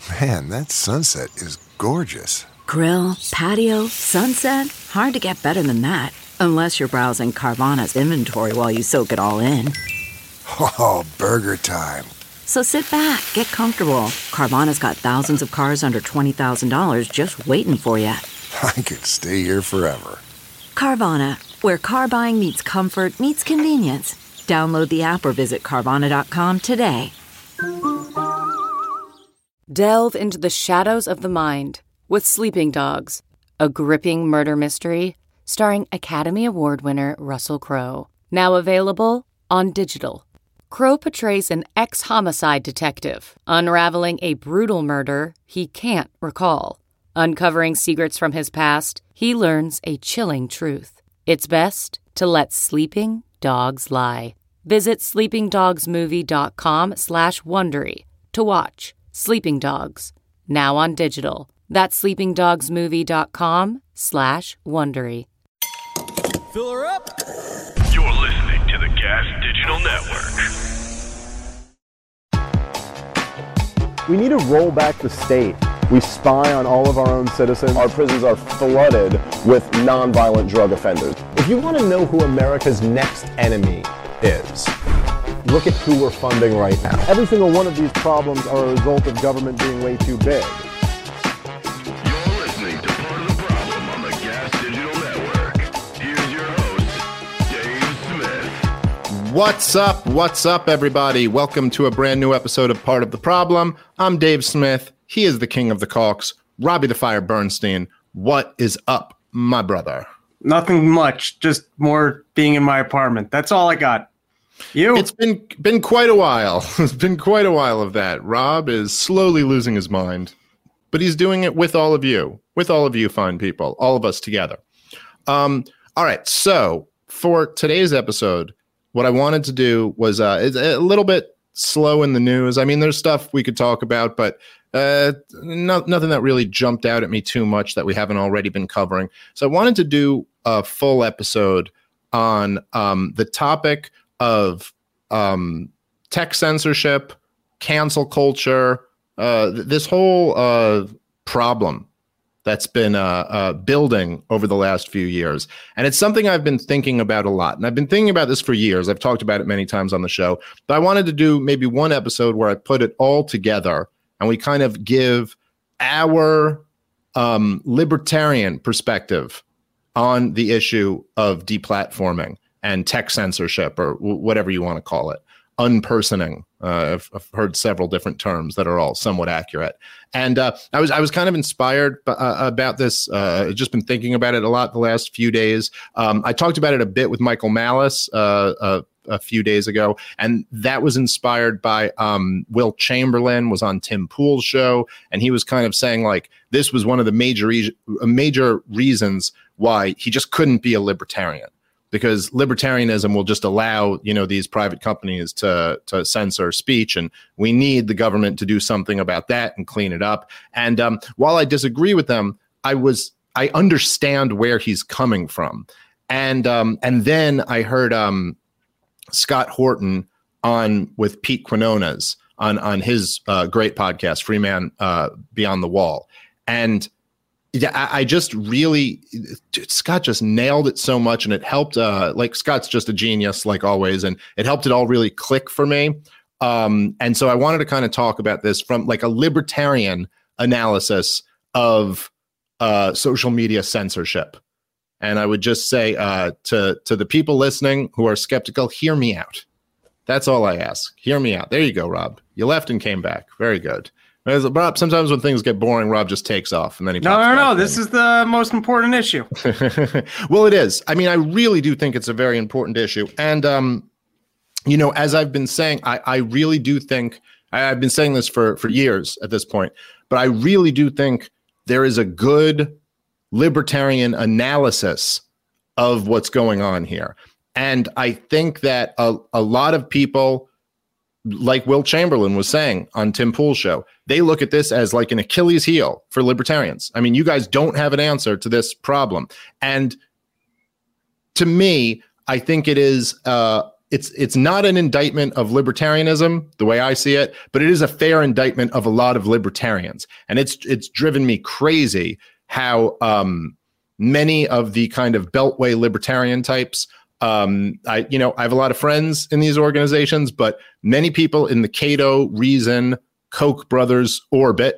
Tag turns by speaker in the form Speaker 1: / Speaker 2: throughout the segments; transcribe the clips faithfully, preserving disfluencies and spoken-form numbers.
Speaker 1: Man, that sunset is gorgeous.
Speaker 2: Grill, patio, sunset. Hard to get better than that. Unless you're browsing Carvana's inventory while you soak it all in.
Speaker 1: Oh, burger time.
Speaker 2: So sit back, get comfortable. Carvana's got thousands of cars under twenty thousand dollars just waiting for you.
Speaker 1: I could stay here forever.
Speaker 2: Carvana, where car buying meets comfort, meets convenience. Download the app or visit Carvana dot com today.
Speaker 3: Delve into the shadows of the mind with Sleeping Dogs, a gripping murder mystery starring Academy Award winner Russell Crowe. Now available on digital. Crowe portrays an ex-homicide detective unraveling a brutal murder he can't recall. Uncovering secrets from his past, he learns a chilling truth. It's best to let sleeping dogs lie. Visit sleepingdogsmovie.com slash Wondery to watch Sleeping Dogs, now on digital. That's sleepingdogsmovie.com slash Wondery.
Speaker 4: Fill her up.
Speaker 5: You're listening to the Gas Digital Network.
Speaker 6: We need to roll back the state. We spy on all of our own citizens. Our prisons are flooded with nonviolent drug offenders. If you want to know who America's next enemy is, look at who we're funding right now. Every single one of these problems are a result of government being way too big.
Speaker 5: You're listening to Part of the Problem on the Gas Digital Network. Here's your host, Dave Smith.
Speaker 7: What's up? What's up, everybody? Welcome to a brand new episode of Part of the Problem. I'm Dave Smith. He is the king of the caulks, Robbie the Fire Bernstein. What is up, my brother?
Speaker 8: Nothing much, just more being in my apartment. That's all I got. You?
Speaker 7: It's been been quite a while. It's been quite a while of that. Rob is slowly losing his mind, but he's doing it with all of you, with all of you fine people, all of us together. Um, all right, so for today's episode, what I wanted to do was uh, it's a little bit slow in the news. I mean, there's stuff we could talk about, but uh, no, nothing that really jumped out at me too much that we haven't already been covering. So I wanted to do a full episode on um, the topic of um, tech censorship, cancel culture, uh, th- this whole uh, problem that's been uh, uh, building over the last few years. And it's something I've been thinking about a lot. And I've been thinking about this for years. I've talked about it many times on the show. But I wanted to do maybe one episode where I put it all together and we kind of give our um, libertarian perspective on the issue of deplatforming and tech censorship, or w- whatever you want to call it, unpersoning. Uh, I've, I've heard several different terms that are all somewhat accurate. And uh, I was I was kind of inspired b- uh, about this. Uh, I've just been thinking about it a lot the last few days. Um, I talked about it a bit with Michael Malice uh, uh, a few days ago, and that was inspired by um, Will Chamberlain was on Tim Pool's show, and he was kind of saying like this was one of the major re- major reasons why he just couldn't be a libertarian. Because libertarianism will just allow, you know, these private companies to to censor speech, and we need the government to do something about that and clean it up. And um, while I disagree with them, I was I understand where he's coming from. And um, and then I heard um, Scott Horton on with Pete Quinones on on his uh, great podcast, Free Man uh, Beyond the Wall, and yeah, I, I just really, Scott just nailed it so much, and it helped. Uh, like Scott's just a genius, like always, and it helped it all really click for me. Um, and so I wanted to kind of talk about this from like a libertarian analysis of uh, social media censorship. And I would just say uh, to to the people listening who are skeptical, hear me out. That's all I ask. Hear me out. There you go, Rob. You left and came back. Very good. Rob, sometimes when things get boring, Rob just takes off and then he
Speaker 8: no, no, no. This is the most important issue.
Speaker 7: Well, it is. I mean, I really do think it's a very important issue. And, um, you know, as I've been saying, I, I really do think I, I've been saying this for, for years at this point, but I really do think there is a good libertarian analysis of what's going on here. And I think that a, a lot of people, like Will Chamberlain was saying on Tim Pool's show, they look at this as like an Achilles heel for libertarians. I mean, you guys don't have an answer to this problem. And to me, I think it is uh, it's it's not an indictment of libertarianism the way I see it, but it is a fair indictment of a lot of libertarians. And it's it's driven me crazy how um, many of the kind of beltway libertarian types, um, I you know, I have a lot of friends in these organizations, but many people in the Cato, Reason, Koch brothers orbit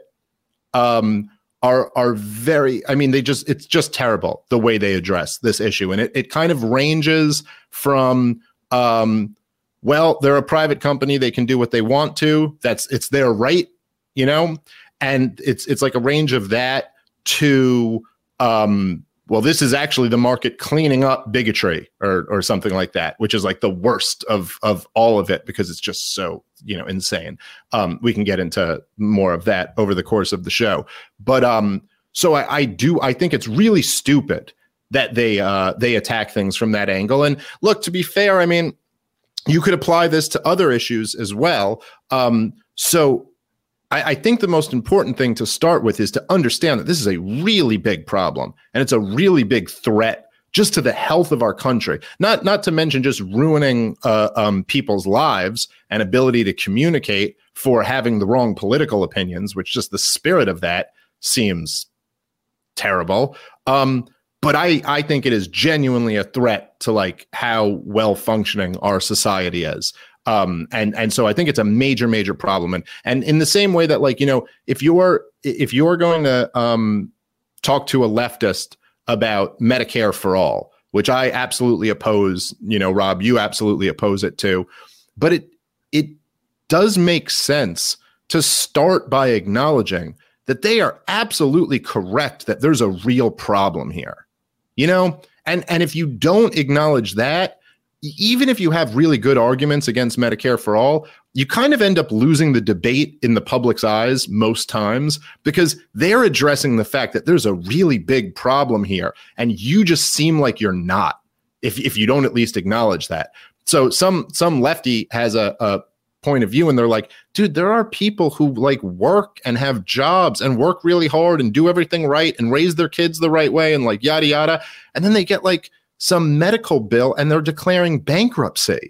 Speaker 7: um, are are very, I mean, they just, it's just terrible the way they address this issue. And it, it kind of ranges from, um, well, they're a private company, they can do what they want to. That's, it's their right, you know? And it's, it's like a range of that to, um, well, this is actually the market cleaning up bigotry or or something like that, which is like the worst of of all of it because it's just so, you know, insane. Um, we can get into more of that over the course of the show. But um, so I, I do I think it's really stupid that they uh, they attack things from that angle. And look, to be fair, I mean, you could apply this to other issues as well. Um, so I, I think the most important thing to start with is to understand that this is a really big problem and it's a really big threat just to the health of our country. Not not to mention just ruining uh, um, people's lives and ability to communicate for having the wrong political opinions, which just the spirit of that seems terrible. Um, but I, I think it is genuinely a threat to like how well functioning our society is. Um, and, and so I think it's a major, major problem. And, and in the same way that, like, you know, if you're, if you're going to, um, talk to a leftist about Medicare for all, which I absolutely oppose, you know, Rob, you absolutely oppose it too, but it, it does make sense to start by acknowledging that they are absolutely correct, that there's a real problem here, you know, and, and if you don't acknowledge that, even if you have really good arguments against Medicare for all, you kind of end up losing the debate in the public's eyes most times because they're addressing the fact that there's a really big problem here. And you just seem like you're not, if, if you don't at least acknowledge that. So some, some lefty has a, a point of view and they're like, dude, there are people who like work and have jobs and work really hard and do everything right and raise their kids the right way and like yada, yada. And then they get like some medical bill and they're declaring bankruptcy.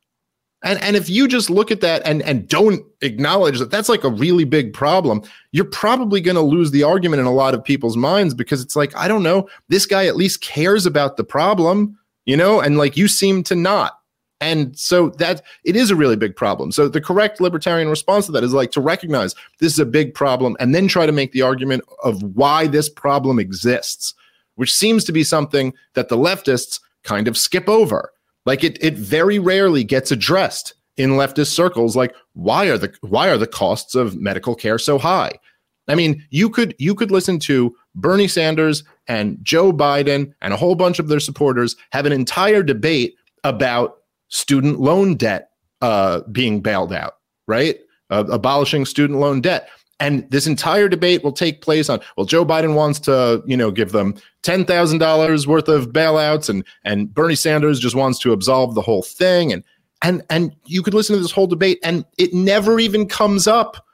Speaker 7: And, and if you just look at that and, and don't acknowledge that that's like a really big problem, you're probably going to lose the argument in a lot of people's minds because it's like, I don't know, this guy at least cares about the problem, you know, and like you seem to not. And so that it is a really big problem. So the correct libertarian response to that is like to recognize this is a big problem and then try to make the argument of why this problem exists, which seems to be something that the leftists kind of skip over. Like it, it very rarely gets addressed in leftist circles. Like, why are the why are the costs of medical care so high? I mean, you could you could listen to Bernie Sanders and Joe Biden and a whole bunch of their supporters have an entire debate about student loan debt uh, being bailed out, right? Uh, abolishing student loan debt. And this entire debate will take place on, well, Joe Biden wants to, you know, give them ten thousand dollars worth of bailouts and and Bernie Sanders just wants to absolve the whole thing. And, and, and you could listen to this whole debate and it never even comes up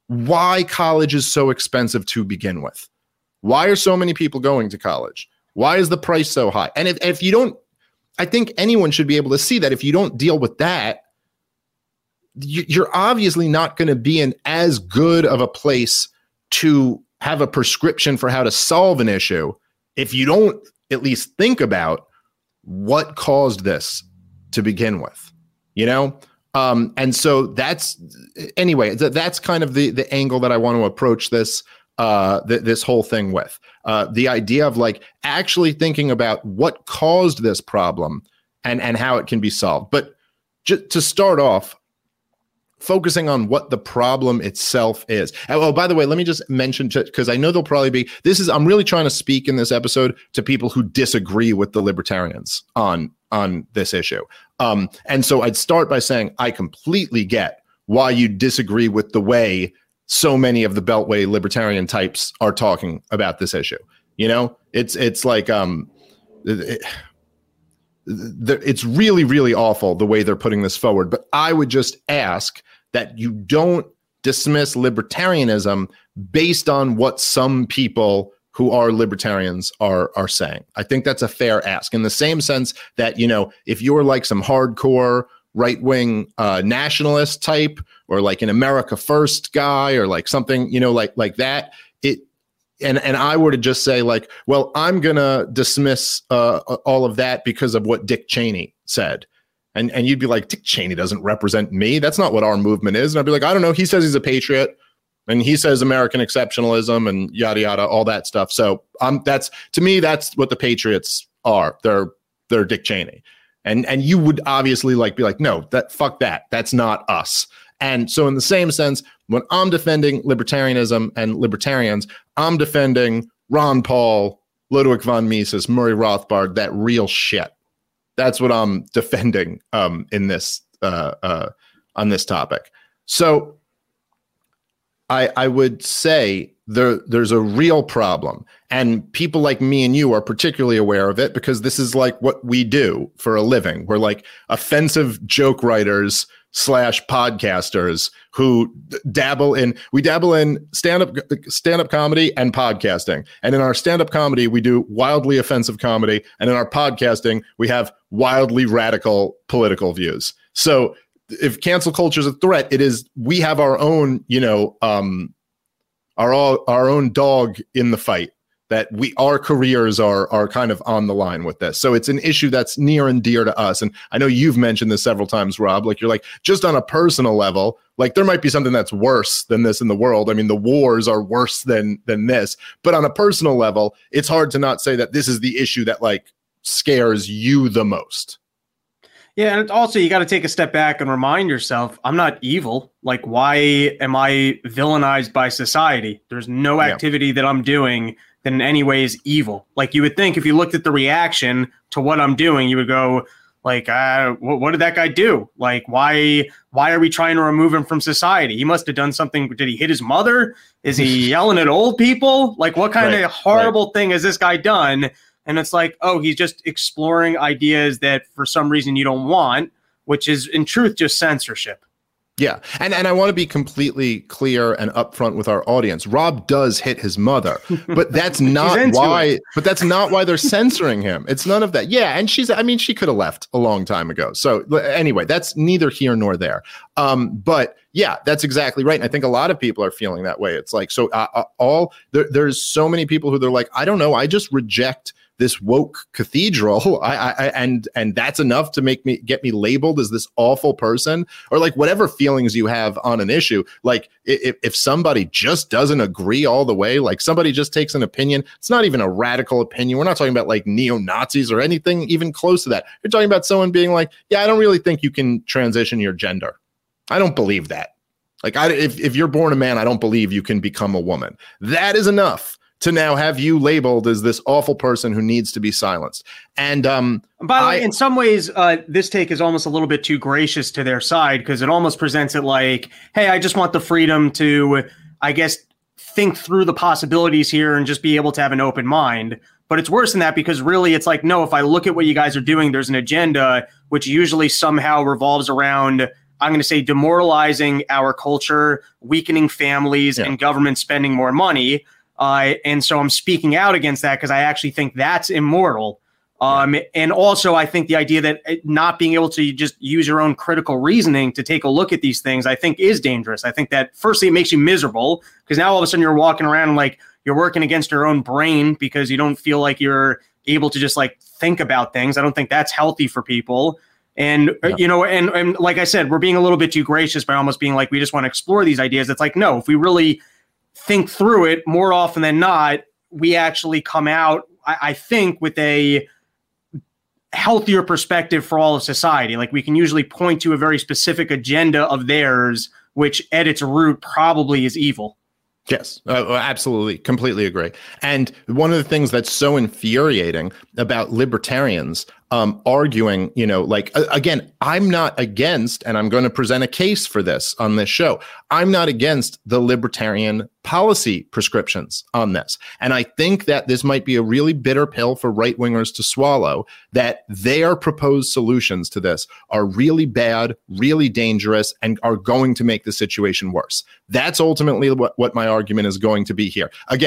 Speaker 7: why college is so expensive to begin with. Why are so many people going to college? Why is the price so high? And if, if you don't, I think anyone should be able to see that if you don't deal with that, you're obviously not going to be in as good of a place to have a prescription for how to solve an issue if you don't at least think about what caused this to begin with, you know? Um, and so that's, anyway, th- that's kind of the, the angle that I want to approach this, uh, th- this whole thing with. Uh, the idea of like actually thinking about what caused this problem and, and how it can be solved. But just to start off, focusing on what the problem itself is. Oh, by the way, let me just mention, because I know there'll probably be, this is, I'm really trying to speak in this episode to people who disagree with the libertarians on, on this issue. Um, and so I'd start by saying, I completely get why you disagree with the way so many of the Beltway libertarian types are talking about this issue. You know, it's, it's like, um, it, it's really, really awful the way they're putting this forward. But I would just ask that you don't dismiss libertarianism based on what some people who are libertarians are are saying. I think that's a fair ask in the same sense that, you know, if you're like some hardcore right-wing uh, nationalist type, or like an America First guy, or like something, you know, like like that, it and and I were to just say like, well, I'm gonna dismiss uh, all of that because of what Dick Cheney said. And and you'd be like, Dick Cheney doesn't represent me. That's not what our movement is. And I'd be like, I don't know. He says he's a patriot, and he says American exceptionalism and yada yada, all that stuff. So um, that's to me, that's what the patriots are. They're they're Dick Cheney, and and you would obviously like be like, no, that fuck that. That's not us. And so in the same sense, when I'm defending libertarianism and libertarians, I'm defending Ron Paul, Ludwig von Mises, Murray Rothbard, that real shit. That's what I'm defending um, in this uh, uh, on this topic. So I, I would say there there's a real problem, and people like me and you are particularly aware of it because this is like what we do for a living. We're like offensive joke writers slash podcasters who dabble in we dabble in stand-up stand-up comedy and podcasting. And in our stand-up comedy, we do wildly offensive comedy, and in our podcasting, we have wildly radical political views. So if cancel culture is a threat, it is we have our own, you know, um, our all, our own dog in the fight. That we our careers are are kind of on the line with this. So it's an issue that's near and dear to us. And I know you've mentioned this several times, Rob. Like you're like, just on a personal level, like there might be something that's worse than this in the world. I mean, the wars are worse than than this. But on a personal level, it's hard to not say that this is the issue that like scares you the most.
Speaker 8: Yeah, and also you got to take a step back and remind yourself, I'm not evil. Like, why am I villainized by society? There's no activity yeah. that I'm doing that in any way is evil. Like you would think if you looked at the reaction to what I'm doing, you would go like, uh, what, what did that guy do? Like, why, why are we trying to remove him from society? He must've done something. Did he hit his mother? Is he yelling at old people? Like, what kind right, of horrible right. thing has this guy done? And it's like, oh, he's just exploring ideas that for some reason you don't want, which is in truth, just censorship.
Speaker 7: Yeah. And and I want to be completely clear and upfront with our audience. Rob does hit his mother, but that's not why, it. but that's not why they're censoring him. It's none of that. Yeah. And she's, I mean, she could have left a long time ago. So anyway, that's neither here nor there. Um, but yeah, that's exactly right. And I think a lot of people are feeling that way. It's like, so uh, all there, there's so many people who they're like, I don't know. I just reject this woke cathedral, I, I, and and that's enough to make me get me labeled as this awful person, or like whatever feelings you have on an issue. Like if, if somebody just doesn't agree all the way, like somebody just takes an opinion, it's not even a radical opinion. We're not talking about like neo-Nazis or anything even close to that. You're talking about someone being like, yeah, I don't really think you can transition your gender. I don't believe that. Like I, if, if you're born a man, I don't believe you can become a woman. That is enough to now have you labeled as this awful person who needs to be silenced. And um,
Speaker 8: by the I, way, in some ways, uh, this take is almost a little bit too gracious to their side because it almost presents it like, hey, I just want the freedom to, I guess, think through the possibilities here and just be able to have an open mind. But it's worse than that because really it's like, no, if I look at what you guys are doing, there's an agenda which usually somehow revolves around, I'm going to say, demoralizing our culture, weakening families, yeah. and government spending more money. Uh, and so I'm speaking out against that because I actually think that's immoral. Um, yeah. And also, I think the idea that not being able to just use your own critical reasoning to take a look at these things, I think is dangerous. I think that firstly, it makes you miserable because now all of a sudden you're walking around and like you're working against your own brain because you don't feel like you're able to just like think about things. I don't think that's healthy for people. And, yeah. you know, and, and like I said, we're being a little bit too gracious by almost being like, we just want to explore these ideas. It's like, no, if we really think through it more often than not, we actually come out, I, I think, with a healthier perspective for all of society. Like we can usually point to a very specific agenda of theirs, which at its root probably is evil.
Speaker 7: Yes, uh, absolutely. Completely agree. And one of the things that's so infuriating about libertarians um, arguing, you know, like, uh, again, I'm not against, and I'm going to present a case for this on this show. I'm not against the libertarian policy prescriptions on this. And I think that this might be a really bitter pill for right-wingers to swallow, that their proposed solutions to this are really bad, really dangerous, and are going to make the situation worse. That's ultimately what, what my argument is going to be here. Again,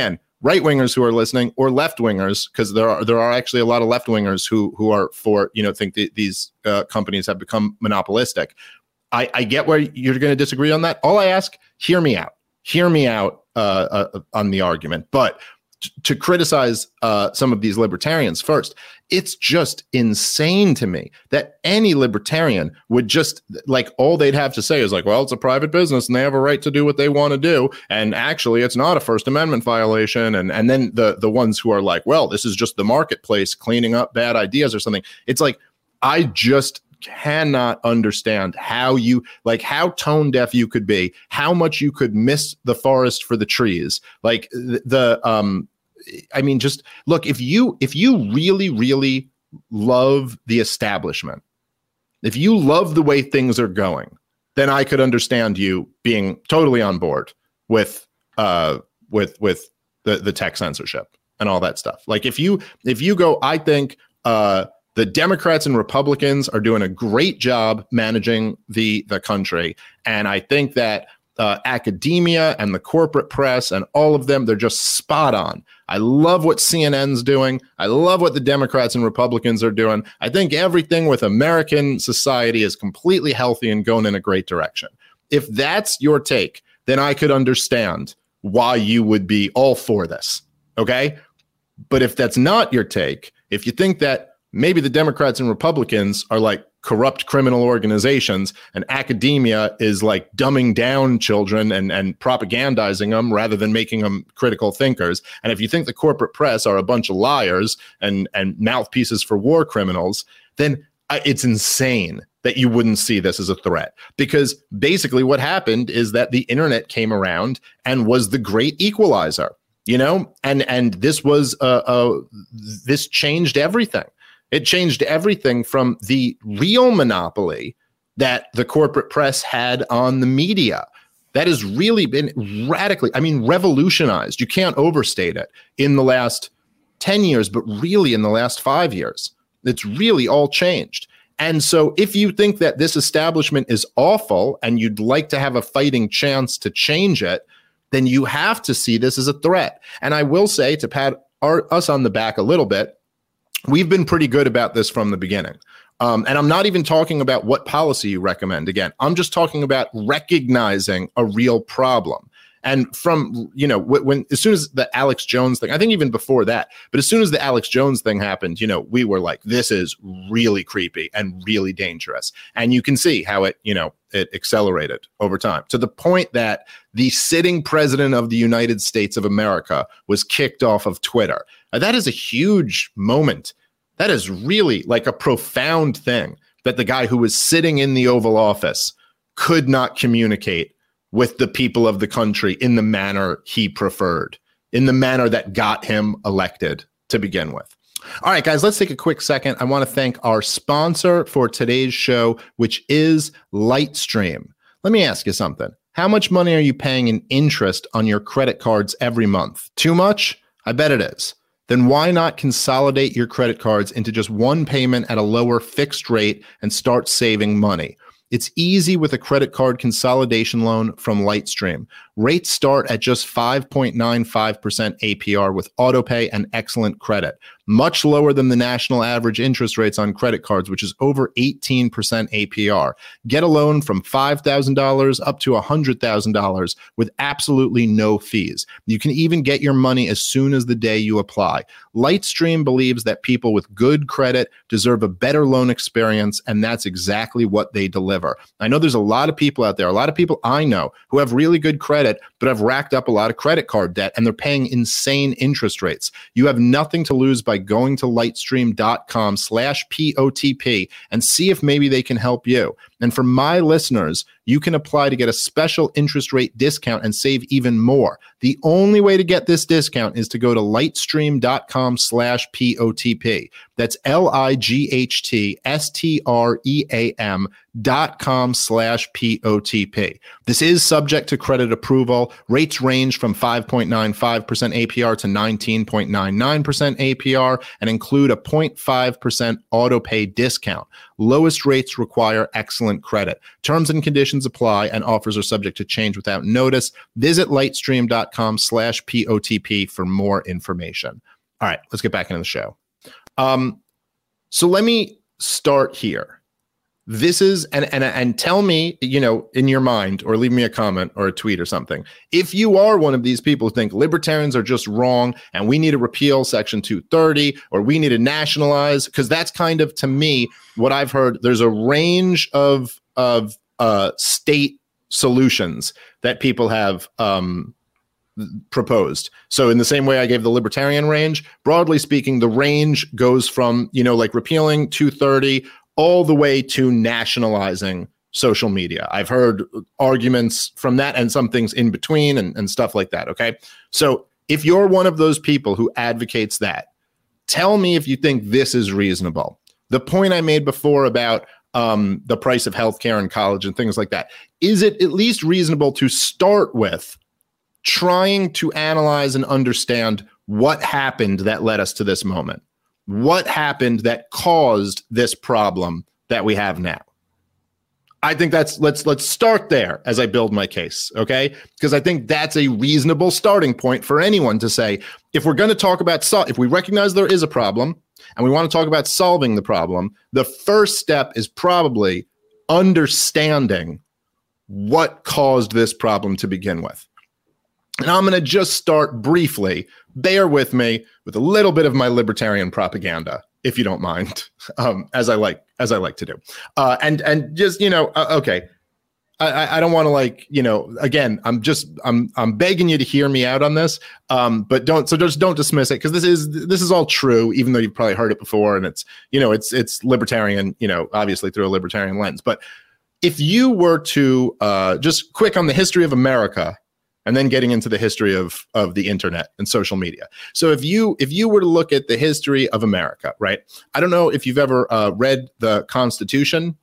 Speaker 7: right-wingers who are listening or left-wingers, because there are there are actually a lot of left-wingers who who are for, you know, think that these uh, companies have become monopolistic. I, I get where you're going to disagree on that. All I ask, hear me out. Hear me out uh, uh, on the argument. But t- to criticize uh, some of these libertarians first, it's just insane to me that any libertarian would just, like, all they'd have to say is like, well, it's a private business and they have a right to do what they want to do. And actually, it's not a First Amendment violation. And, and then the, the ones who are like, well, this is just the marketplace cleaning up bad ideas or something. It's like, I just cannot understand how you, like, how tone deaf you could be, how much you could miss the forest for the trees. Like the, the um, I mean, just look, if you, if you really, really love the establishment, if you love the way things are going, then I could understand you being totally on board with, uh, with, with the, the tech censorship and all that stuff. Like if you, if you go, I think, uh, the Democrats and Republicans are doing a great job managing the, the country. And I think that uh, academia and the corporate press and all of them, they're just spot on. I love what C N N's doing. I love what the Democrats and Republicans are doing. I think everything with American society is completely healthy and going in a great direction. If that's your take, then I could understand why you would be all for this. Okay. But if that's not your take, if you think that maybe the Democrats and Republicans are like corrupt criminal organizations and academia is like dumbing down children and, and propagandizing them rather than making them critical thinkers. And if you think the corporate press are a bunch of liars and, and mouthpieces for war criminals, then it's insane that you wouldn't see this as a threat. Because basically what happened is that the internet came around and was the great equalizer, you know, and, and this was, uh, uh, this changed everything. It changed everything from the real monopoly that the corporate press had on the media. That has really been radically, I mean, revolutionized. You can't overstate it in the last ten years, but really in the last five years. It's really all changed. And so if you think that this establishment is awful and you'd like to have a fighting chance to change it, then you have to see this as a threat. And I will say, to pat our, us on the back a little bit, we've been pretty good about this from the beginning. Um, and I'm not even talking about what policy you recommend. Again, I'm just talking about recognizing a real problem. And from, you know, when, when as soon as the Alex Jones thing, I think even before that, but as soon as the Alex Jones thing happened, you know, we were like, this is really creepy and really dangerous. And you can see how it, you know, it accelerated over time to the point that the sitting president of the United States of America was kicked off of Twitter. Now, that is a huge moment. That is really like a profound thing that the guy who was sitting in the Oval Office could not communicate with the people of the country in the manner he preferred, in the manner that got him elected to begin with. All right, guys, let's take a quick second. I want to thank our sponsor for today's show, which is Lightstream. Let me ask you something. How much money are you paying in interest on your credit cards every month? Too much? I bet it is. Then why not consolidate your credit cards into just one payment at a lower fixed rate and start saving money? It's easy with a credit card consolidation loan from Lightstream. Rates start at just five point nine five percent A P R with autopay and excellent credit, much lower than the national average interest rates on credit cards, which is over eighteen percent A P R. Get a loan from five thousand dollars up to one hundred thousand dollars with absolutely no fees. You can even get your money as soon as the day you apply. Lightstream believes that people with good credit deserve a better loan experience, and that's exactly what they deliver. I know there's a lot of people out there, a lot of people I know who have really good credit, but have racked up a lot of credit card debt, and they're paying insane interest rates. You have nothing to lose by going to lightstream.com slash POTP and see if maybe they can help you. And for my listeners, you can apply to get a special interest rate discount and save even more. The only way to get this discount is to go to lightstream.com slash POTP. That's L-I-G-H-T-S-T-R-E-A-M dot com slash P-O-T-P. This is subject to credit approval. Rates range from five point nine five percent A P R to nineteen point nine nine percent A P R and include a zero point five percent auto pay discount. Lowest rates require excellent credit. Terms and conditions apply, and offers are subject to change without notice. Visit lightstream.com slash POTP for more information. All right, let's get back into the show. Um, so let me start here. This is, and, and and tell me, you know, in your mind, or leave me a comment or a tweet or something, if you are one of these people who think libertarians are just wrong and we need to repeal Section two thirty, or we need to nationalize, because that's kind of, to me, what I've heard. There's a range of of uh, state solutions that people have um, proposed. So in the same way I gave the libertarian range, broadly speaking, the range goes from, you know, like repealing two thirty all the way to nationalizing social media. I've heard arguments from that and some things in between and, and stuff like that. Okay. So if you're one of those people who advocates that, tell me if you think this is reasonable. The point I made before about um, the price of healthcare in college and things like that, is it at least reasonable to start with trying to analyze and understand what happened that led us to this moment? What happened that caused this problem that we have now? I think that's, let's let's start there as I build my case, okay? Because I think that's a reasonable starting point for anyone to say, if we're going to talk about, sol- if we recognize there is a problem and we want to talk about solving the problem, the first step is probably understanding what caused this problem to begin with. And I'm going to just start briefly, bear with me, with a little bit of my libertarian propaganda, if you don't mind, um, as I like as I like to do. Uh, and and just, you know, uh, okay, I, I don't want to, like, you know, again, I'm just I'm I'm begging you to hear me out on this, um, but don't so just don't dismiss it, because this is this is all true, even though you've probably heard it before, and it's, you know, it's it's libertarian, you know, obviously through a libertarian lens. But if you were to uh, just quick on the history of America, and then getting into the history of, of the internet and social media. So if you if you were to look at the history of America, right? I don't know if you've ever uh, read the Constitution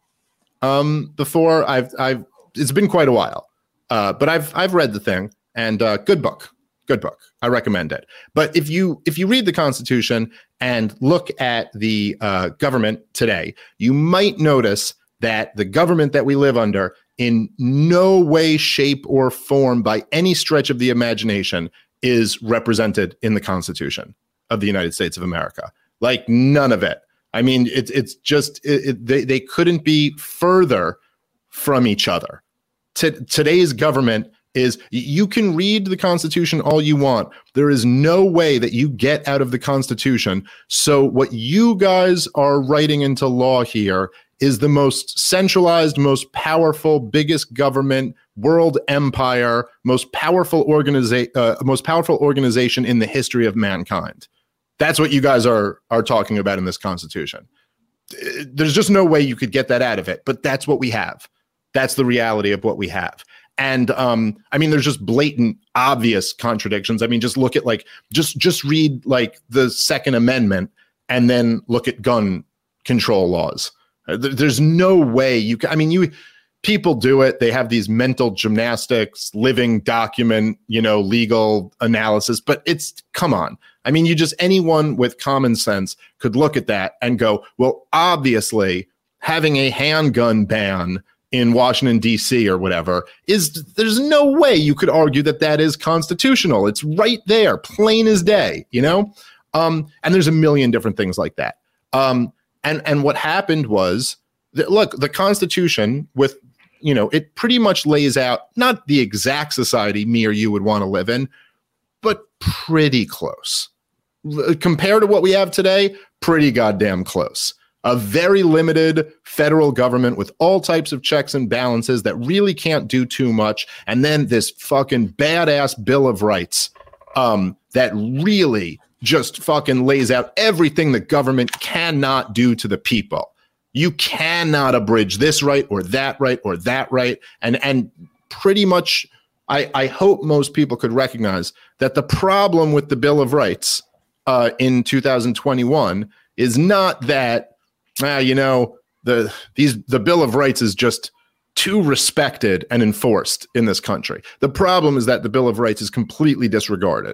Speaker 7: um, before. I've I've it's been quite a while, uh, but I've I've read the thing, and uh, good book, good book. I recommend it. But if you if you read the Constitution and look at the uh, government today, you might notice that the government that we live under, in no way, shape, or form, by any stretch of the imagination, is represented in the Constitution of the United States of America. Like, none of it. I mean, it's it's just it, it, they they couldn't be further from each other. T- today's government is, you can read the Constitution all you want. There is no way that you get out of the Constitution. So what you guys are writing into law here is the most centralized, most powerful, biggest government, world empire, most powerful organiza- uh, most powerful organization in the history of mankind. That's what you guys are are talking about in this Constitution. There's just no way you could get that out of it, but that's what we have. That's the reality of what we have. And um, I mean, there's just blatant, obvious contradictions. I mean, just look at like, just just read like the Second Amendment, and then look at gun control laws. There's no way you can, I mean, you people do it. They have these mental gymnastics, living document, you know, legal analysis, but it's, come on. I mean, you just, anyone with common sense could look at that and go, well, obviously having a handgun ban in Washington, D C or whatever is, there's no way you could argue that that is constitutional. It's right there, plain as day, you know? Um, and there's a million different things like that. Um, And and what happened was that, look, the Constitution, with, you know, it pretty much lays out not the exact society me or you would want to live in, but pretty close. Compared to what we have today, pretty goddamn close. A very limited federal government with all types of checks and balances that really can't do too much. And then this fucking badass Bill of Rights um, that really just fucking lays out everything the government cannot do to the people. You cannot abridge this right or that right or that right. And and pretty much, I, I hope most people could recognize that the problem with the Bill of Rights uh, in two thousand twenty-one is not that, uh, you know, the these the Bill of Rights is just too respected and enforced in this country. The problem is that the Bill of Rights is completely disregarded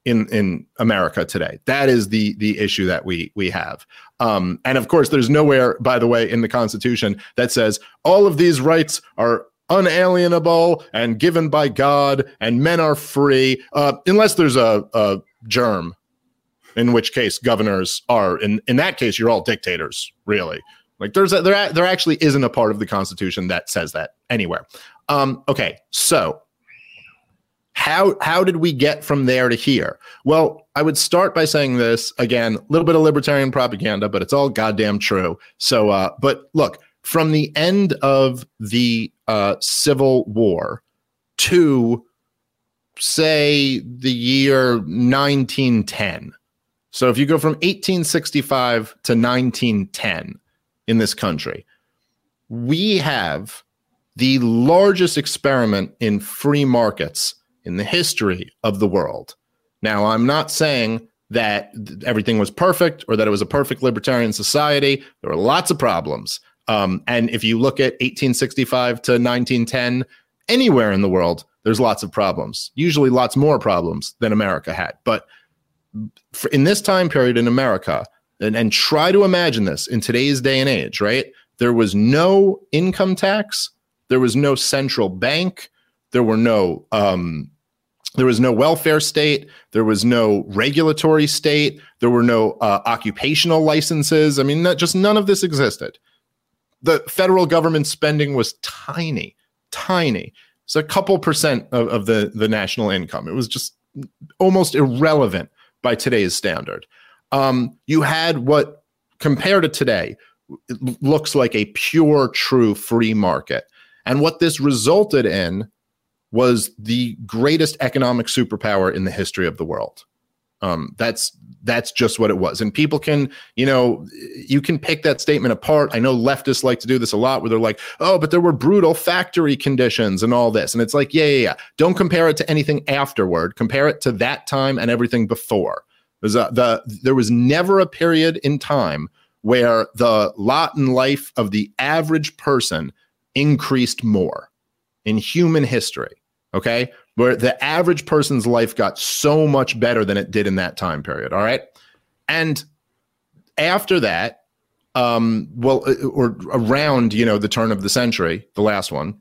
Speaker 7: in in America today. That is the the issue that we we have. Um, and of course, there's nowhere, by the way, in the Constitution that says all of these rights are unalienable and given by God, and men are free, uh, unless there's a, a germ, in which case governors are. In in that case, you're all dictators, really. Like there's a, there there actually isn't a part of the Constitution that says that anywhere. Um, okay, so. How how did we get from there to here? Well, I would start by saying this again, a little bit of libertarian propaganda, but it's all goddamn true. So, uh, but look, from the end of the uh, Civil War to, say, the year nineteen ten. So if you go from eighteen sixty-five to nineteen ten in this country, we have the largest experiment in free markets in the history of the world. Now, I'm not saying that everything was perfect or that it was a perfect libertarian society. There were lots of problems. Um, and if you look at eighteen sixty-five to nineteen ten, anywhere in the world, there's lots of problems, usually lots more problems than America had. But for, in this time period in America, and, and try to imagine this in today's day and age, right? There was no income tax. There was no central bank. There were no um, There was no welfare state. There was no regulatory state. There were no uh, occupational licenses. I mean, not, just none of this existed. The federal government spending was tiny, tiny. It's a couple percent of, of the, the national income. It was just almost irrelevant by today's standard. Um, you had what, compared to today, it looks like a pure, true free market. And what this resulted in was the greatest economic superpower in the history of the world. Um, that's that's just what it was. And people can, you know, you can pick that statement apart. I know leftists like to do this a lot where they're like, oh, but there were brutal factory conditions and all this. And it's like, yeah, yeah, yeah. Don't compare it to anything afterward. Compare it to that time and everything before. There's a, the, there was never a period in time where the lot in life of the average person increased more in human history. Okay, where the average person's life got so much better than it did in that time period. All right. And after that, um, well, or around, you know, the turn of the century, the last one,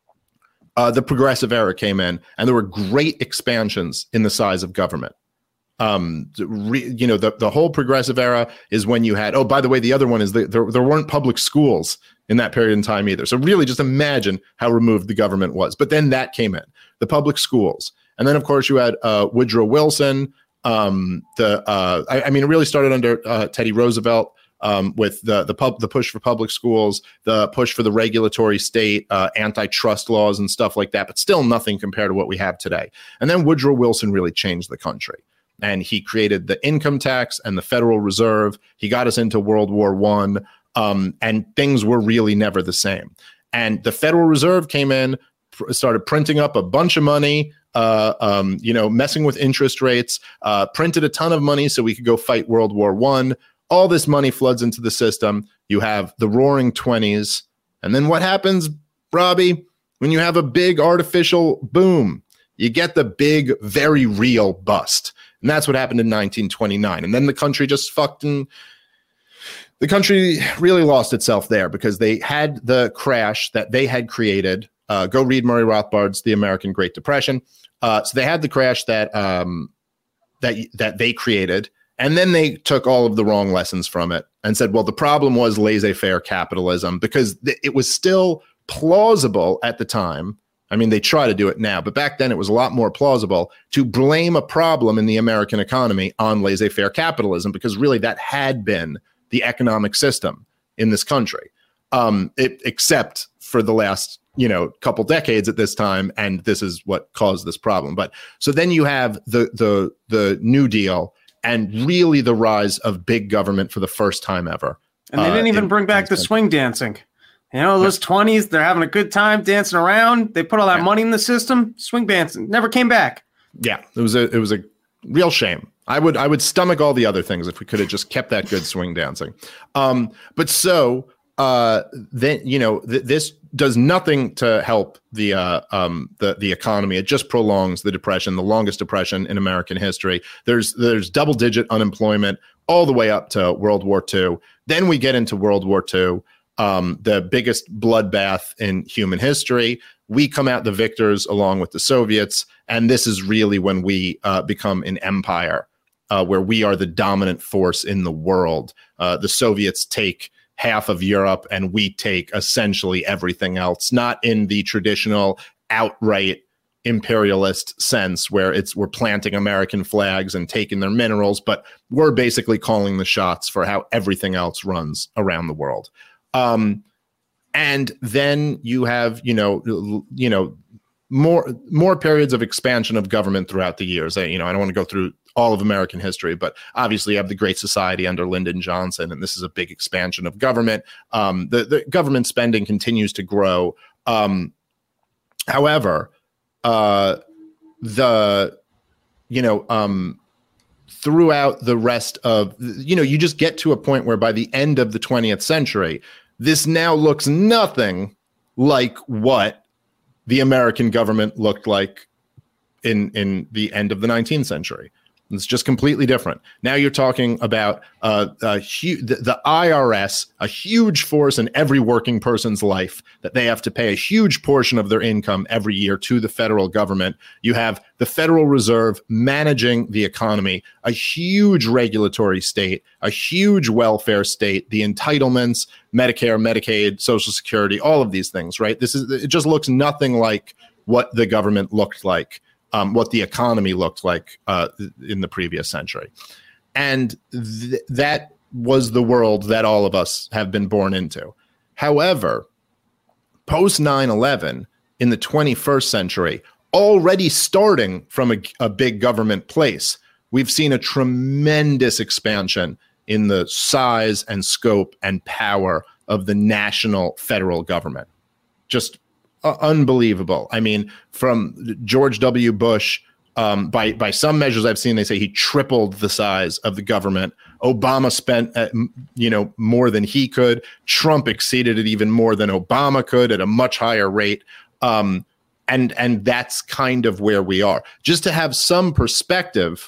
Speaker 7: uh, the progressive era came in, and there were great expansions in the size of government. Um, re, you know, the, the whole progressive era is when you had, oh, by the way, the other one is that there, there weren't public schools in that period in time either. So really just imagine how removed the government was. But then that came in, the public schools. And then, of course, you had uh, Woodrow Wilson. Um, the uh, I, I mean, it really started under uh, Teddy Roosevelt um, with the the, pub, the push for public schools, the push for the regulatory state, uh, antitrust laws and stuff like that. But still nothing compared to what we have today. And then Woodrow Wilson really changed the country. And he created the income tax and the Federal Reserve. He got us into World War One, um, and things were really never the same. And the Federal Reserve came in, pr- started printing up a bunch of money, uh, um, you know, messing with interest rates, uh, printed a ton of money so we could go fight World War One. All this money floods into the system. You have the Roaring Twenties, and then what happens, Robbie? When you have a big artificial boom, you get the big, very real bust. And that's what happened in nineteen twenty-nine. And then the country just fucked and the country really lost itself there because they had the crash that they had created. Uh, go read Murray Rothbard's The American Great Depression. Uh, so they had the crash that um, that that they created. And then they took all of the wrong lessons from it and said, well, the problem was laissez-faire capitalism because th- it was still plausible at the time. I mean, they try to do it now, but back then it was a lot more plausible to blame a problem in the American economy on laissez-faire capitalism because really that had been the economic system in this country, um, it, except for the last, you know, couple decades at this time, and this is what caused this problem. But so then you have the the the New Deal and really the rise of big government for the first time ever.
Speaker 8: And they didn't uh, even in, bring back the swing dancing. You know, those twenties, they're having a good time dancing around. They put all that yeah. money in the system. Swing dancing never came back.
Speaker 7: Yeah, it was a it was a real shame. I would I would stomach all the other things if we could have just kept that good swing dancing. Um, but so uh, then you know th- this does nothing to help the uh, um, the the economy. It just prolongs the depression, the longest depression in American history. There's there's double digit unemployment all the way up to World War Two. Then we get into World War Two, um, the biggest bloodbath in human history. We come out the victors along with the Soviets, and this is really when we uh, become an empire, uh, where we are the dominant force in the world. Uh, the Soviets take half of Europe, and we take essentially everything else, not in the traditional outright imperialist sense where it's we're planting American flags and taking their minerals, but we're basically calling the shots for how everything else runs around the world. Um, and then you have, you know, you know, more more periods of expansion of government throughout the years. I, you know, I don't want to go through all of American history, but obviously you have the Great Society under Lyndon Johnson, and this is a big expansion of government. Um, the, the government spending continues to grow. Um, however, uh, the, you know, um, throughout the rest of, you know, you just get to a point where by the end of the twentieth century, this now looks nothing like what the American government looked like in, in the end of the nineteenth century. It's just completely different. Now you're talking about uh, a hu- the, the I R S, a huge force in every working person's life that they have to pay a huge portion of their income every year to the federal government. You have the Federal Reserve managing the economy, a huge regulatory state, a huge welfare state, the entitlements, Medicare, Medicaid, Social Security, all of these things, right? This is, it just looks nothing like what the government looked like. Um, what the economy looked like uh, in the previous century. And th- that was the world that all of us have been born into. However, post nine eleven in the twenty-first century, already starting from a, a big government place, we've seen a tremendous expansion in the size and scope and power of the national federal government. Just Uh, unbelievable. I mean, from George W. Bush, um, by by some measures I've seen, they say he tripled the size of the government. Obama spent, uh, you know, more than he could. Trump exceeded it even more than Obama could at a much higher rate. Um, and and that's kind of where we are. Just to have some perspective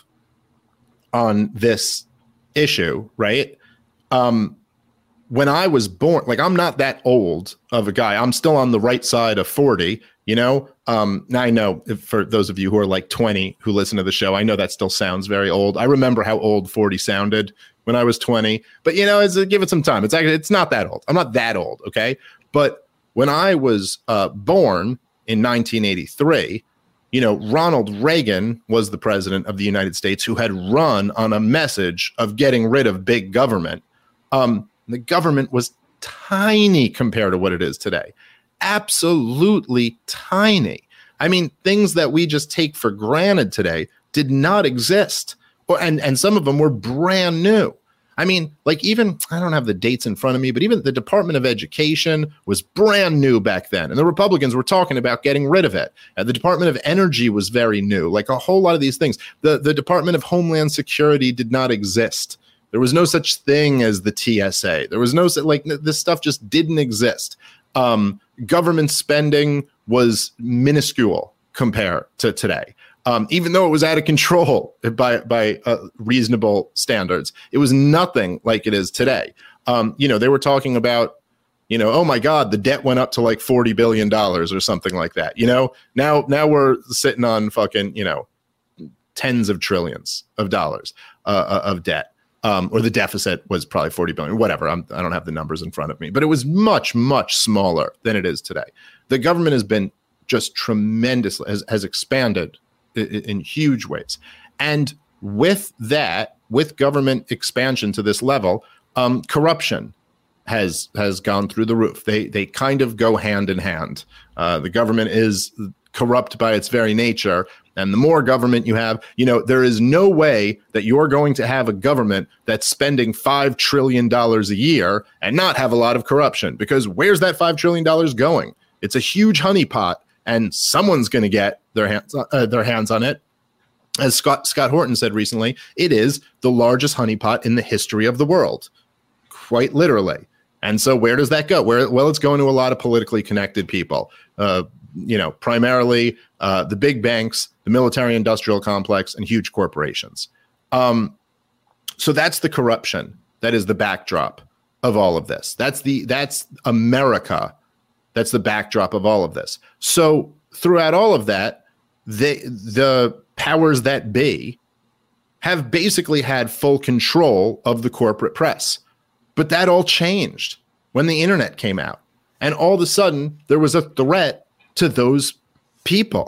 Speaker 7: on this issue, right? Um, When I was born, like I'm not that old of a guy. I'm still on the right side of forty, you know? Um, now I know if, for those of you who are like twenty who listen to the show, I know that still sounds very old. I remember how old forty sounded when I was twenty, but you know, it's, uh, give it some time. It's actually, it's not that old. I'm not that old. Okay. But when I was uh, born in nineteen eighty-three, you know, Ronald Reagan was the president of the United States who had run on a message of getting rid of big government. Um, The government was tiny compared to what it is today. Absolutely tiny. I mean, things that we just take for granted today did not exist. Or, and, and some of them were brand new. I mean, like even, I don't have the dates in front of me, but even the Department of Education was brand new back then. And the Republicans were talking about getting rid of it. And the Department of Energy was very new, like a whole lot of these things. The, the Department of Homeland Security did not exist. There was no such thing as the T S A. There was no, like, this stuff just didn't exist. Um, government spending was minuscule compared to today. Um, even though it was out of control by, by uh, reasonable standards, it was nothing like it is today. Um, you know, they were talking about, you know, oh my God, the debt went up to like forty billion dollars or something like that. You know, now, now we're sitting on fucking, you know, tens of trillions of dollars uh, of debt. Um, or the deficit was probably forty billion, whatever. I'm, I don't have the numbers in front of me, but it was much, much smaller than it is today. The government has been just tremendously, has, has expanded in, in huge ways. And with that, with government expansion to this level, um, corruption has has gone through the roof. They they kind of go hand in hand. Uh, the government is corrupt by its very nature. And the more government you have, you know, there is no way that you're going to have a government that's spending five trillion dollars a year and not have a lot of corruption, because where's that five trillion dollars going? It's a huge honeypot, and someone's going to get their hands, uh, their hands on it. As Scott, Scott Horton said recently, it is the largest honeypot in the history of the world, quite literally. And so where does that go? Where, well, it's going to a lot of politically connected people, uh, you know, primarily uh, the big banks, the military industrial complex, and huge corporations. Um, so that's the corruption. That is the backdrop of all of this. That's the that's America. That's the backdrop of all of this. So throughout all of that, they, the powers that be have basically had full control of the corporate press. But that all changed when the internet came out. And all of a sudden, there was a threat to those people.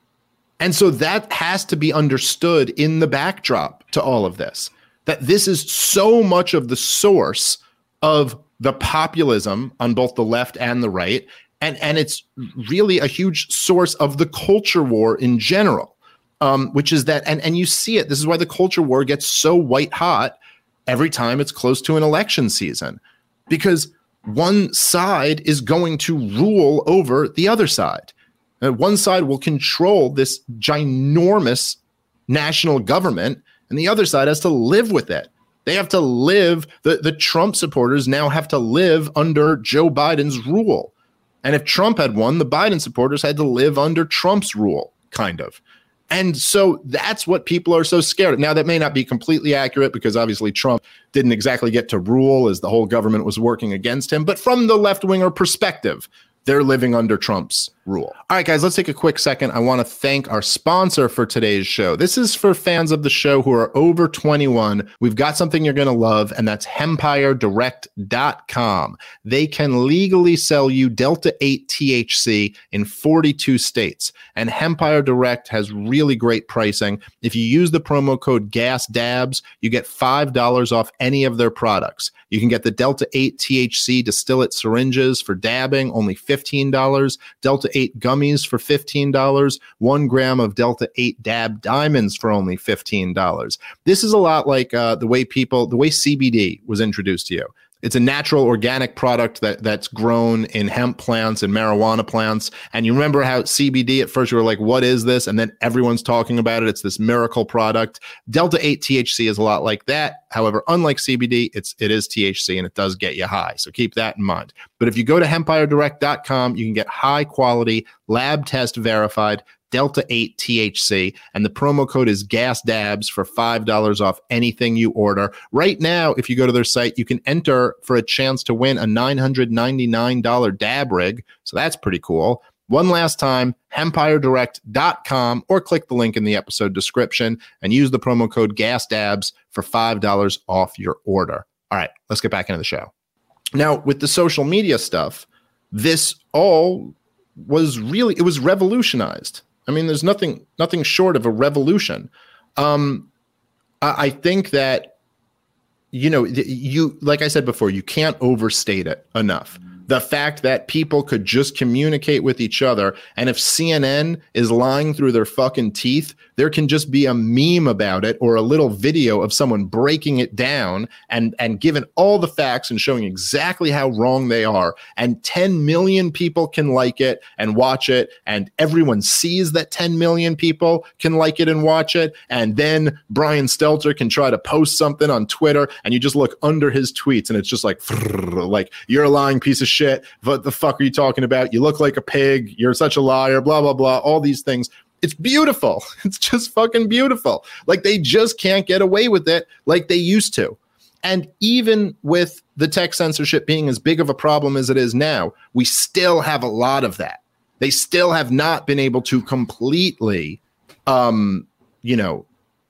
Speaker 7: And so that has to be understood in the backdrop to all of this, that this is so much of the source of the populism on both the left and the right. And, and it's really a huge source of the culture war in general, um, which is that, and, and you see it, this is why the culture war gets so white hot every time it's close to an election season, because one side is going to rule over the other side. And one side will control this ginormous national government, and the other side has to live with it. They have to live, the, the Trump supporters now have to live under Joe Biden's rule. And if Trump had won, the Biden supporters had to live under Trump's rule, kind of. And so that's what people are so scared of. Now, that may not be completely accurate because obviously Trump didn't exactly get to rule as the whole government was working against him. But from the left-winger perspective, they're living under Trump's rule. All right, guys, let's take a quick second. I want to thank our sponsor for today's show. This is for fans of the show who are over twenty-one. We've got something you're going to love, and that's Hempire Direct dot com. They can legally sell you Delta eight T H C in forty-two states, and Hempire Direct has really great pricing. If you use the promo code GASDABS, you get five dollars off any of their products. You can get the Delta eight T H C distillate syringes for dabbing, only fifteen dollars. Delta eight gummies for fifteen dollars. One gram of Delta eight dab diamonds for only fifteen dollars. This is a lot like uh, the way people, the way C B D was introduced to you. It's a natural organic product that that's grown in hemp plants and marijuana plants. And you remember how C B D, at first you were like, what is this? And then everyone's talking about it. It's this miracle product. Delta eight T H C is a lot like that. However, unlike C B D, it's, it is T H C and it does get you high. So keep that in mind. But if you go to Hempire Direct dot com, you can get high quality, lab test verified Delta eight T H C, and the promo code is GASDABS for five dollars off anything you order. Right now, if you go to their site, you can enter for a chance to win a nine hundred ninety-nine dollars dab rig. So that's pretty cool. One last time, Hempire Direct dot com, or click the link in the episode description and use the promo code GASDABS for five dollars off your order. All right, let's get back into the show. Now, with the social media stuff, this all was really, it was revolutionized. I mean, there's nothing nothing short of a revolution. Um, I, I think that, you know, you like I said before, you can't overstate it enough. The fact that people could just communicate with each other, and if C N N is lying through their fucking teeth, there can just be a meme about it or a little video of someone breaking it down and, and giving all the facts and showing exactly how wrong they are. And ten million people can like it and watch it, and everyone sees that ten million people can like it and watch it. And then Brian Stelter can try to post something on Twitter, and you just look under his tweets, and it's just like, like, you're a lying piece of shit. Shit, what the fuck are you talking about? You look like a pig. You're such a liar, blah, blah, blah, all these things. It's beautiful. It's just fucking beautiful. Like, they just can't get away with it like they used to. And even with the tech censorship being as big of a problem as it is now, we still have a lot of that. They still have not been able to completely, um, you know,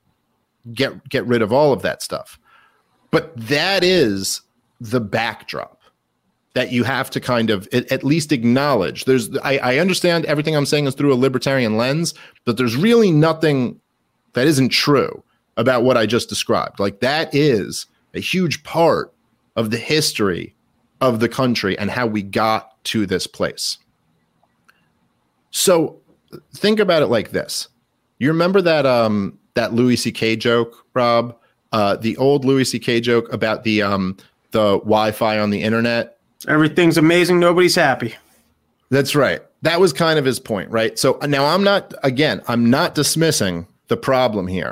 Speaker 7: get get rid of all of that stuff. But that is the backdrop that you have to kind of at least acknowledge. There's, I, I understand everything I'm saying is through a libertarian lens, but there's really nothing that isn't true about what I just described. Like, that is a huge part of the history of the country and how we got to this place. So think about it like this. You remember that um, that Louis C K joke, Rob? Uh, the old Louis C K joke about the um, the Wi-Fi on the internet?
Speaker 8: Everything's amazing. Nobody's happy.
Speaker 7: That's right. That was kind of his point, right? So now I'm not, again, I'm not dismissing the problem here.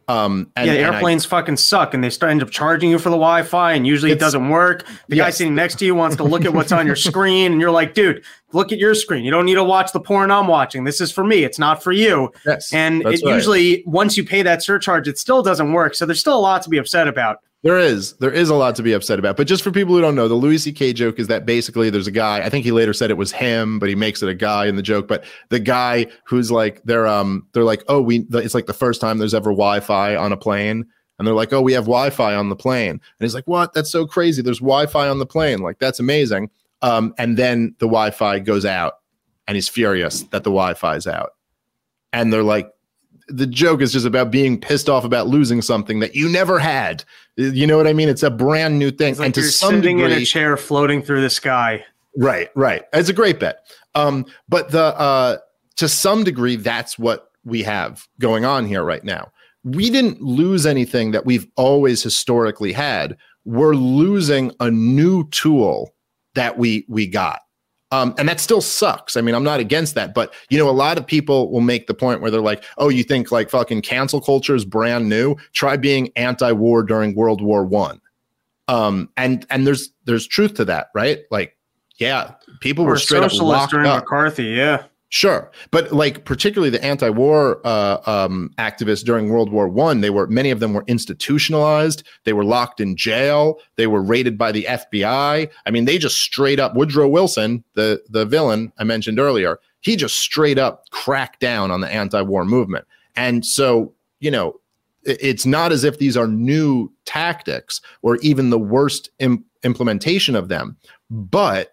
Speaker 7: Um, and,
Speaker 8: yeah, the
Speaker 7: and
Speaker 8: airplanes
Speaker 7: I,
Speaker 8: fucking suck, and they start end up charging you for the Wi-Fi, and usually it doesn't work. The
Speaker 7: yes.
Speaker 8: guy sitting next to you wants to look at what's on your screen, and you're like, dude, look at your screen. You don't need to watch the porn I'm watching. This is for me. It's not for you.
Speaker 7: Yes,
Speaker 8: and it
Speaker 7: right.
Speaker 8: usually, once you pay that surcharge, it still doesn't work. So there's still a lot to be upset about.
Speaker 7: There is. There is a lot to be upset about. But just for people who don't know, the Louis C K joke is that basically there's a guy, I think he later said it was him, but he makes it a guy in the joke. But the guy who's like, they're um they're like, oh, we it's like the first time there's ever Wi-Fi on a plane. And they're like, oh, we have Wi-Fi on the plane. And he's like, what? That's so crazy. There's Wi-Fi on the plane. Like, that's amazing. Um, and then the Wi-Fi goes out and he's furious that the Wi-Fi is out. And they're like, the joke is just about being pissed off about losing something that you never had. You know what I mean? It's a brand new thing.
Speaker 8: It's like
Speaker 7: and to
Speaker 8: you're
Speaker 7: some
Speaker 8: sitting
Speaker 7: degree,
Speaker 8: in a chair floating through the sky.
Speaker 7: Right, right. It's a great bet. Um, but the uh, to some degree, that's what we have going on here right now. We didn't lose anything that we've always historically had. We're losing a new tool that we we got. Um, and that still sucks. I mean, I'm not against that, but you know, a lot of people will make the point where they're like, oh, you think like fucking cancel culture is brand new? Try being anti-war during World War One. Um, and and there's there's truth to that, right? Like, yeah, people
Speaker 8: or
Speaker 7: were straight up locked
Speaker 8: during
Speaker 7: up.
Speaker 8: McCarthy, yeah.
Speaker 7: Sure, but like particularly the anti-war uh, um, activists during World War One, they were many of them were institutionalized. They were locked in jail. They were raided by the F B I. I mean, they just straight up Woodrow Wilson, the the villain I mentioned earlier, he just straight up cracked down on the anti-war movement. And so, you know, it, it's not as if these are new tactics or even the worst im- implementation of them, but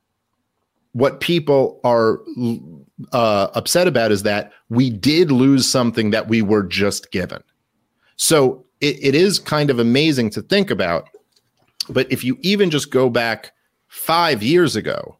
Speaker 7: what people are uh, upset about is that we did lose something that we were just given. So it, it is kind of amazing to think about. But if you even just go back five years ago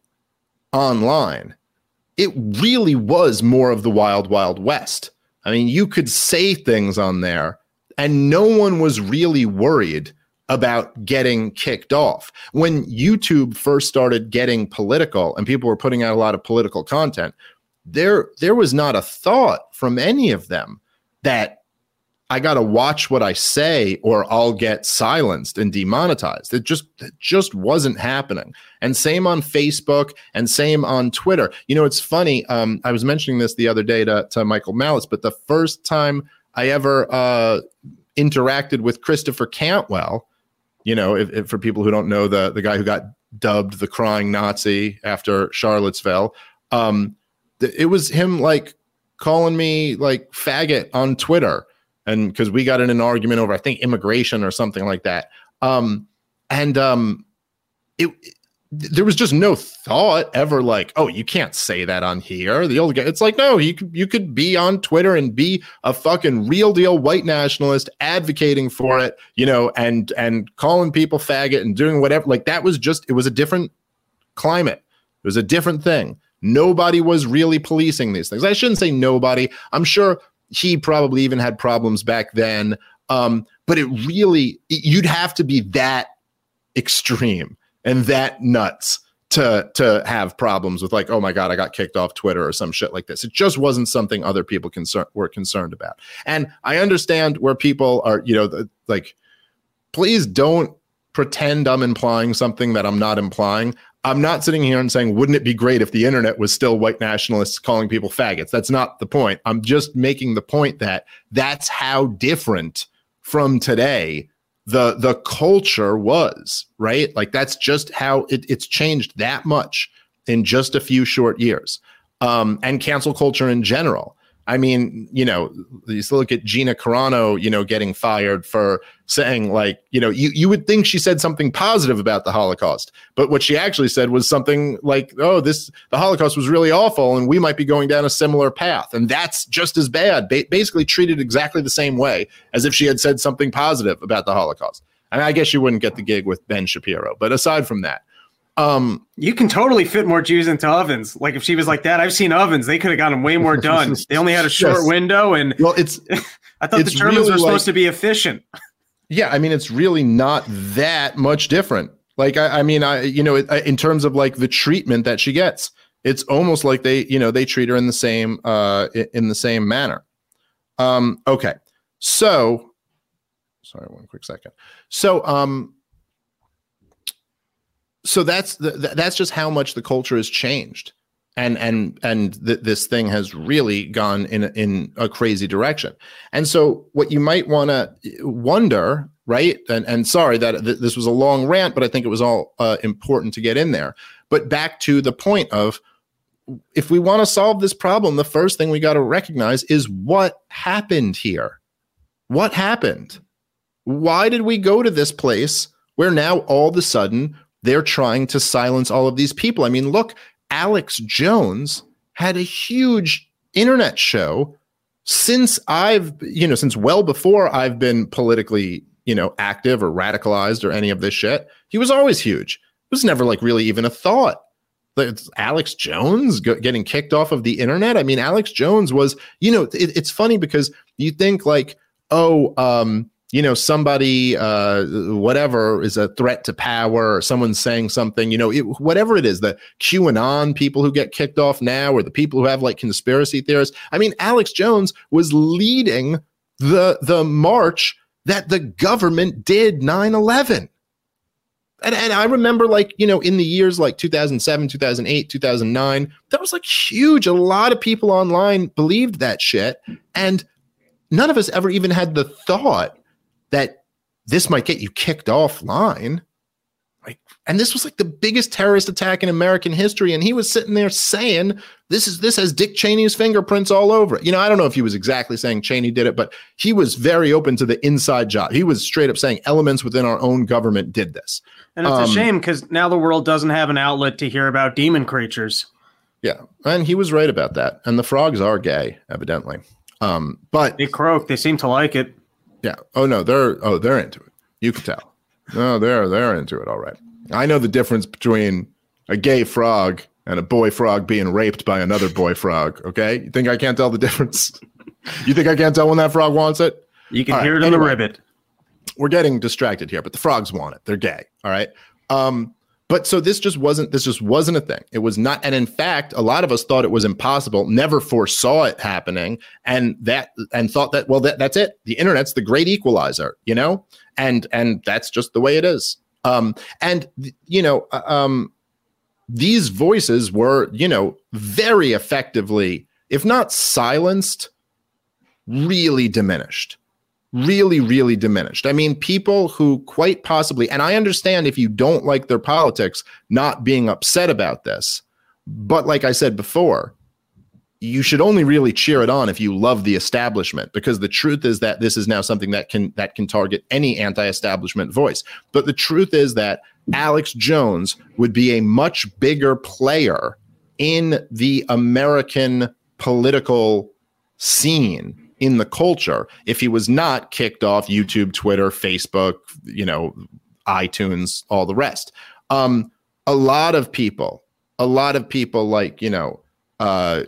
Speaker 7: online, it really was more of the wild, wild west. I mean, you could say things on there and no one was really worried about getting kicked off. When YouTube first started getting political and people were putting out a lot of political content, there, there was not a thought from any of them that I got to watch what I say or I'll get silenced and demonetized. It just, it just wasn't happening. And same on Facebook and same on Twitter. You know, it's funny. Um, I was mentioning this the other day to, to Michael Malice, but the first time I ever uh, interacted with Christopher Cantwell, you know, if, if for people who don't know, the, the guy who got dubbed the crying Nazi after Charlottesville, um, th- it was him like calling me like faggot on Twitter. And because we got in an argument over, I think, immigration or something like that. Um, and um, it, it there was just no thought ever like, oh, you can't say that on here. The old guy, it's like, no, you could, you could be on Twitter and be a fucking real deal white nationalist advocating for it, you know, and and calling people faggot and doing whatever. Like that was just, it was a different climate. It was a different thing. Nobody was really policing these things. I shouldn't say nobody. I'm sure he probably even had problems back then. Um, but it really, you'd have to be that extreme and that nuts to to have problems with like, oh my God, I got kicked off Twitter or some shit like this. It just wasn't something other people concern, were concerned about. And I understand where people are, you know, the, like, please don't pretend I'm implying something that I'm not implying. I'm not sitting here and saying, wouldn't it be great if the internet was still white nationalists calling people faggots? That's not the point. I'm just making the point that that's how different from today the the culture was, right? Like that's just how it, it's changed that much in just a few short years. Um, and cancel culture in general. I mean, you know, you still look at Gina Carano, you know, getting fired for saying like, you know, you, you would think she said something positive about the Holocaust, but what she actually said was something like, oh, this, the Holocaust was really awful and we might be going down a similar path. And that's just as bad, ba- basically treated exactly the same way as if she had said something positive about the Holocaust. And I guess you wouldn't get the gig with Ben Shapiro, but aside from that, Um,
Speaker 8: you can totally fit more Jews into ovens. Like if she was like that, I've seen ovens. They could have gotten way more done. They only had a short
Speaker 7: yes.
Speaker 8: window. And
Speaker 7: well, it's,
Speaker 8: I thought
Speaker 7: it's
Speaker 8: the Germans
Speaker 7: really
Speaker 8: were supposed
Speaker 7: like,
Speaker 8: to be efficient.
Speaker 7: Yeah. I mean, it's really not that much different. Like, I, I mean, I, you know, it, in terms of like the treatment that she gets, it's almost like they, you know, they treat her in the same, uh, in the same manner. Um, okay. So, sorry, one quick second. So, um, so that's the, that's just how much the culture has changed, and and and th- this thing has really gone in in a crazy direction. And so, what you might want to wonder, right? And and sorry that th- this was a long rant, but I think it was all uh, important to get in there. But back to the point of, if we want to solve this problem, the first thing we got to recognize is what happened here. What happened? Why did we go to this place where now all of a sudden they're trying to silence all of these people? I mean, look, Alex Jones had a huge internet show since I've, you know, since well before I've been politically, you know, active or radicalized or any of this shit. He was always huge. It was never like really even a thought. It's Alex Jones go, getting kicked off of the internet. I mean, Alex Jones was, you know, it, it's funny because you think like, oh, um, you know, somebody, uh, whatever is a threat to power, or someone's saying something, you know, it, whatever it is, the QAnon people who get kicked off now, or the people who have like conspiracy theorists. I mean, Alex Jones was leading the the march that the government did nine eleven. And, and I remember, like, you know, in the years like two thousand seven, two thousand eight, two thousand nine, that was like huge. A lot of people online believed that shit. And none of us ever even had the thought that this might get you kicked offline. Like, and this was like the biggest terrorist attack in American history. And he was sitting there saying, this is this has Dick Cheney's fingerprints all over it. You know, I don't know if he was exactly saying Cheney did it, but he was very open to the inside job. He was straight up saying elements within our own government did this.
Speaker 8: And it's
Speaker 7: um,
Speaker 8: a shame because now the world doesn't have an outlet to hear about demon creatures.
Speaker 7: Yeah. And he was right about that. And the frogs are gay, evidently. Um, but
Speaker 8: they croak. They seem to like it.
Speaker 7: Yeah. Oh, no, they're oh, they're into it. You can tell. No, they're they're into it. All right. I know the difference between a gay frog and a boy frog being raped by another boy frog. OK, you think I can't tell the difference? You think I can't tell when that frog wants it?
Speaker 8: You can
Speaker 7: all
Speaker 8: hear
Speaker 7: right,
Speaker 8: it in
Speaker 7: anyway,
Speaker 8: the ribbit.
Speaker 7: We're getting distracted here, but the frogs want it. They're gay. All right. Um, but so this just wasn't this just wasn't a thing. It was not. And in fact, a lot of us thought it was impossible, never foresaw it happening. And that and thought that, well, that, that's it. The internet's the great equalizer, you know, and and that's just the way it is. Um, and, you know, um, these voices were, you know, very effectively, if not silenced, really diminished. Really, really diminished. I mean, people who quite possibly, and I understand if you don't like their politics, not being upset about this. But like I said before, you should only really cheer it on if you love the establishment, because the truth is that this is now something that can that can target any anti-establishment voice. But the truth is that Alex Jones would be a much bigger player in the American political scene, in the culture, if he was not kicked off YouTube, Twitter, Facebook, you know, iTunes, all the rest. Um, a lot of people, a lot of people like, you know, uh,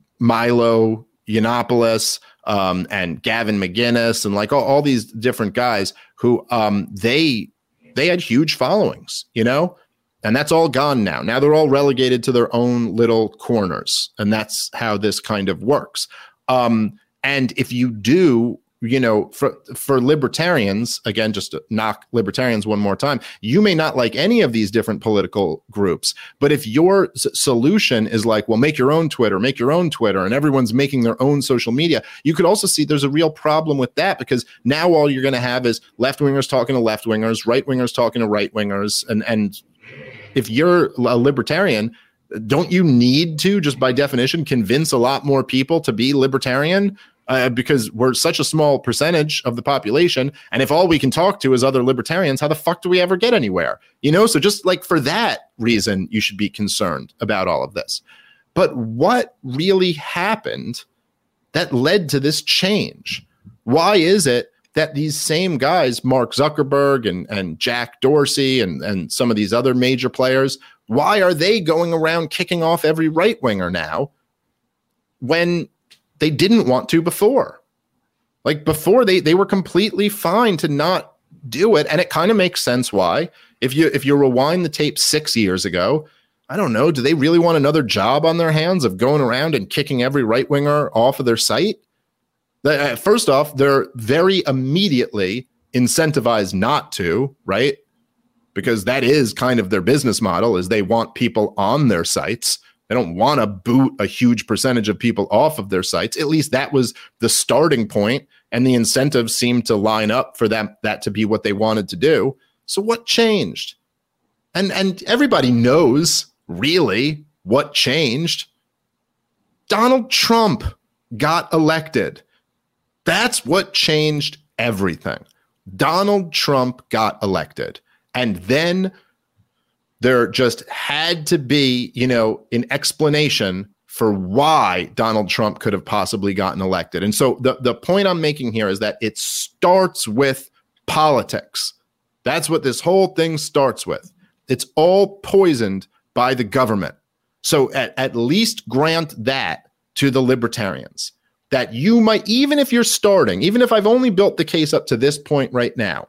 Speaker 7: Milo Yiannopoulos um, and Gavin McInnes and like all, all these different guys who um, they they had huge followings, you know, and that's all gone now. Now they're all relegated to their own little corners, and that's how this kind of works. Um, And if you do, you know, for for libertarians, again, just to knock libertarians one more time, you may not like any of these different political groups. But if your s- solution is like, well, make your own Twitter, make your own Twitter, and everyone's making their own social media, you could also see there's a real problem with that, because now all you're going to have is left wingers talking to left wingers, right wingers talking to right wingers. And, and if you're a libertarian, don't you need to, just by definition, convince a lot more people to be libertarian? Uh, because we're such a small percentage of the population. And if all we can talk to is other libertarians, how the fuck do we ever get anywhere? You know, so just like for that reason, you should be concerned about all of this. But what really happened that led to this change? Why is it that these same guys, Mark Zuckerberg and, and Jack Dorsey and, and some of these other major players, why are they going around kicking off every right winger now when they didn't want to before? Like before, they they were completely fine to not do it. And it kind of makes sense why. If you if you rewind the tape six years ago, I don't know, do they really want another job on their hands of going around and kicking every right winger off of their site? Uh, First off, they're very immediately incentivized not to, right? Because that is kind of their business model, is they want people on their sites. They don't want to boot a huge percentage of people off of their sites. At least that was the starting point, and the incentives seemed to line up for them, that to be what they wanted to do. So what changed? And and everybody knows really what changed. Donald Trump got elected. That's what changed everything. Donald Trump got elected. And then there just had to be, you know, an explanation for why Donald Trump could have possibly gotten elected. And so the, the point I'm making here is that it starts with politics. That's what this whole thing starts with. It's all poisoned by the government. So at, at least grant that to the libertarians, that you might, even if you're starting, even if I've only built the case up to this point right now,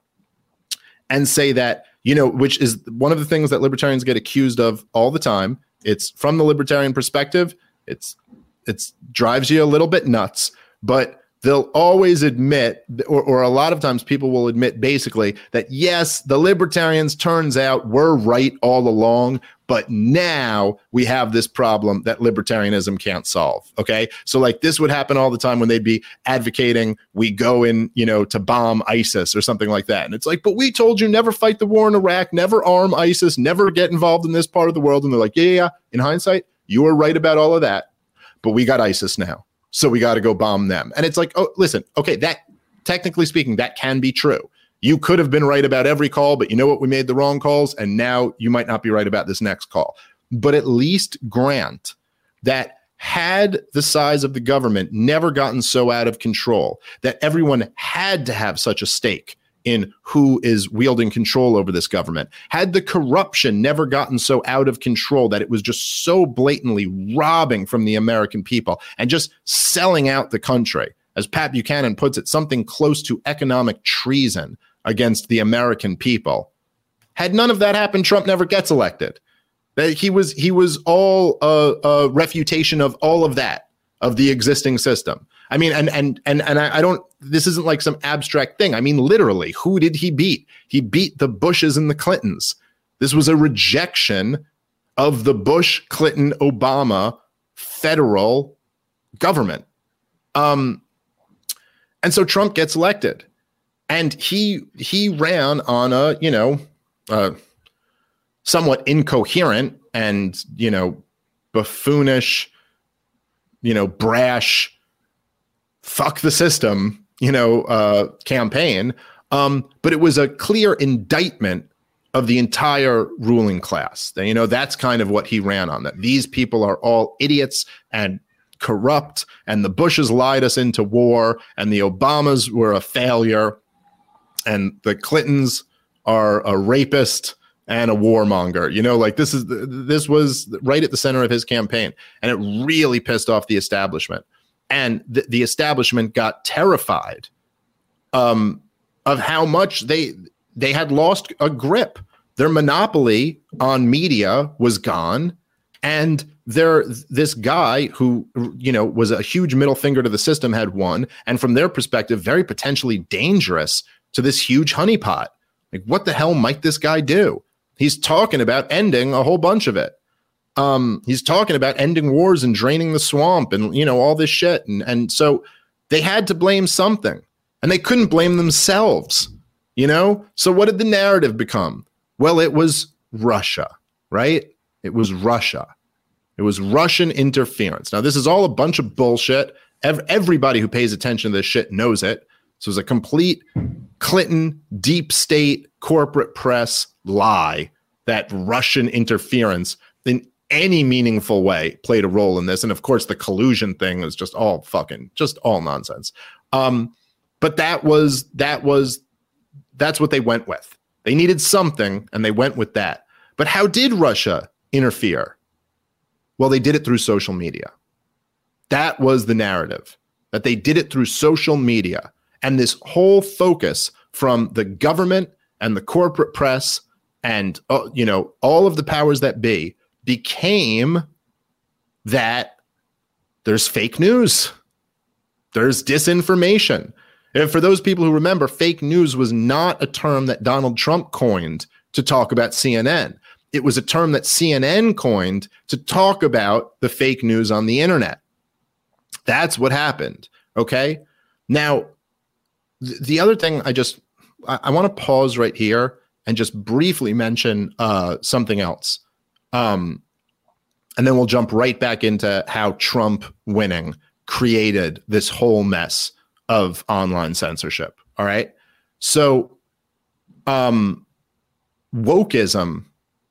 Speaker 7: and say that, you know, which is one of the things that libertarians get accused of all the time. It's from the libertarian perspective. It's it's drives you a little bit nuts, but they'll always admit, or, or a lot of times people will admit basically that, yes, the libertarians, turns out, were right all along, but now we have this problem that libertarianism can't solve. Okay. So like this would happen all the time when they'd be advocating we go in, you know, to bomb ISIS or something like that. And it's like, but we told you never fight the war in Iraq, never arm ISIS, never get involved in this part of the world. And they're like, yeah, yeah, yeah. In hindsight, you were right about all of that, but we got ISIS now. So we got to go bomb them. And it's like, oh, listen, okay, that technically speaking, that can be true. You could have been right about every call, but you know what? We made the wrong calls, and now you might not be right about this next call. But at least grant that had the size of the government never gotten so out of control that everyone had to have such a stake in who is wielding control over this government, had the corruption never gotten so out of control that it was just so blatantly robbing from the American people and just selling out the country, as Pat Buchanan puts it, something close to economic treason against the American people. Had none of that happened, Trump never gets elected. He was he was all a, a refutation of all of that, of the existing system. I mean, and and and and I, I don't. This isn't like some abstract thing. I mean, literally, who did he beat? He beat the Bushes and the Clintons. This was a rejection of the Bush, Clinton, Obama federal government. Um, and so Trump gets elected, and he he ran on a you know uh, somewhat incoherent and you know buffoonish, you know brash, fuck the system, you know, uh, campaign. Um, but it was a clear indictment of the entire ruling class. You know, that's kind of what he ran on, that these people are all idiots and corrupt, and the Bushes lied us into war, and the Obamas were a failure, and the Clintons are a rapist and a warmonger. You know, like this is this was right at the center of his campaign, and it really pissed off the establishment. And the, the establishment got terrified um, of how much they they had lost a grip. Their monopoly on media was gone, and there this guy who you know was a huge middle finger to the system had won, and from their perspective, very potentially dangerous to this huge honeypot. Like, what the hell might this guy do? He's talking about ending a whole bunch of it. Um, he's talking about ending wars and draining the swamp and, you know, all this shit. And, and so they had to blame something, and they couldn't blame themselves, you know? So what did the narrative become? Well, it was Russia, right? It was Russia. It was Russian interference. Now, this is all a bunch of bullshit. Ev- everybody who pays attention to this shit knows it. So it was a complete Clinton deep state corporate press lie that Russian interference in any meaningful way played a role in this. And of course, the collusion thing was just all fucking, just all nonsense. Um, but that was, that was, that's what they went with. They needed something, and they went with that. But how did Russia interfere? Well, they did it through social media. That was the narrative, that they did it through social media. And this whole focus from the government and the corporate press and, uh, you know, all of the powers that be became that there's fake news. There's disinformation. And for those people who remember, fake news was not a term that Donald Trump coined to talk about C N N. It was a term that C N N coined to talk about the fake news on the internet. That's what happened. Okay. Now, th- the other thing I just, I, I want to pause right here and just briefly mention uh, something else. Um, and then we'll jump right back into how Trump winning created this whole mess of online censorship. All right. So, um, wokeism,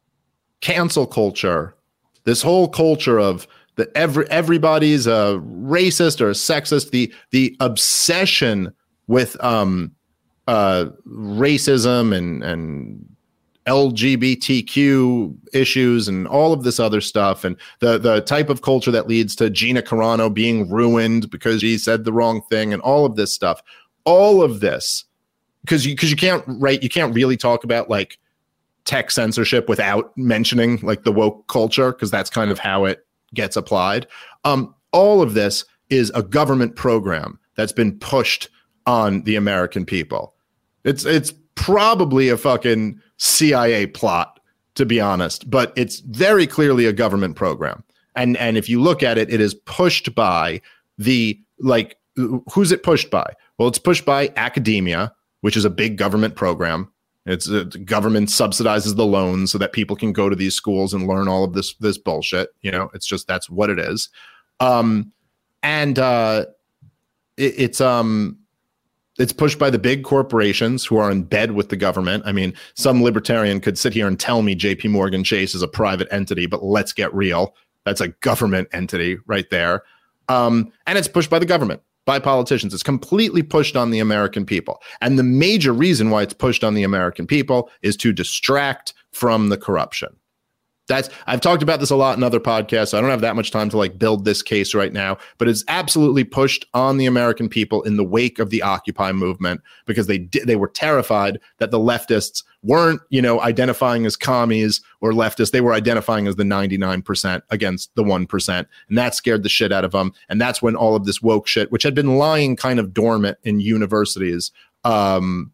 Speaker 7: cancel culture, this whole culture of that every everybody's a racist or a sexist, the the obsession with um, uh, racism and and L G B T Q issues and all of this other stuff, and the the type of culture that leads to Gina Carano being ruined because she said the wrong thing, and all of this stuff, all of this, because you because you can't right, you can't really talk about like tech censorship without mentioning like the woke culture, because that's kind of how it gets applied. Um, all of this is a government program that's been pushed on the American people. It's it's probably a fucking C I A plot, to be honest, but it's very clearly a government program. And and if you look at it, it is pushed by the, like, who's it pushed by? Well, it's pushed by academia, which is a big government program. It's uh, government subsidizes the loans so that people can go to these schools and learn all of this this bullshit. You know, it's just that's what it is. Um, and uh, it, it's um, it's pushed by the big corporations who are in bed with the government. I mean, some libertarian could sit here and tell me J P Morgan Chase is a private entity, but let's get real. That's a government entity right there. Um, and it's pushed by the government, by politicians. It's completely pushed on the American people. And the major reason why it's pushed on the American people is to distract from the corruption. That's, I've talked about this a lot in other podcasts. So I don't have that much time to like build this case right now, but it's absolutely pushed on the American people in the wake of the Occupy movement, because they di- they were terrified that the leftists weren't, you know, identifying as commies or leftists. They were identifying as the ninety-nine percent against the one percent. And that scared the shit out of them. And that's when all of this woke shit, which had been lying kind of dormant in universities. Um,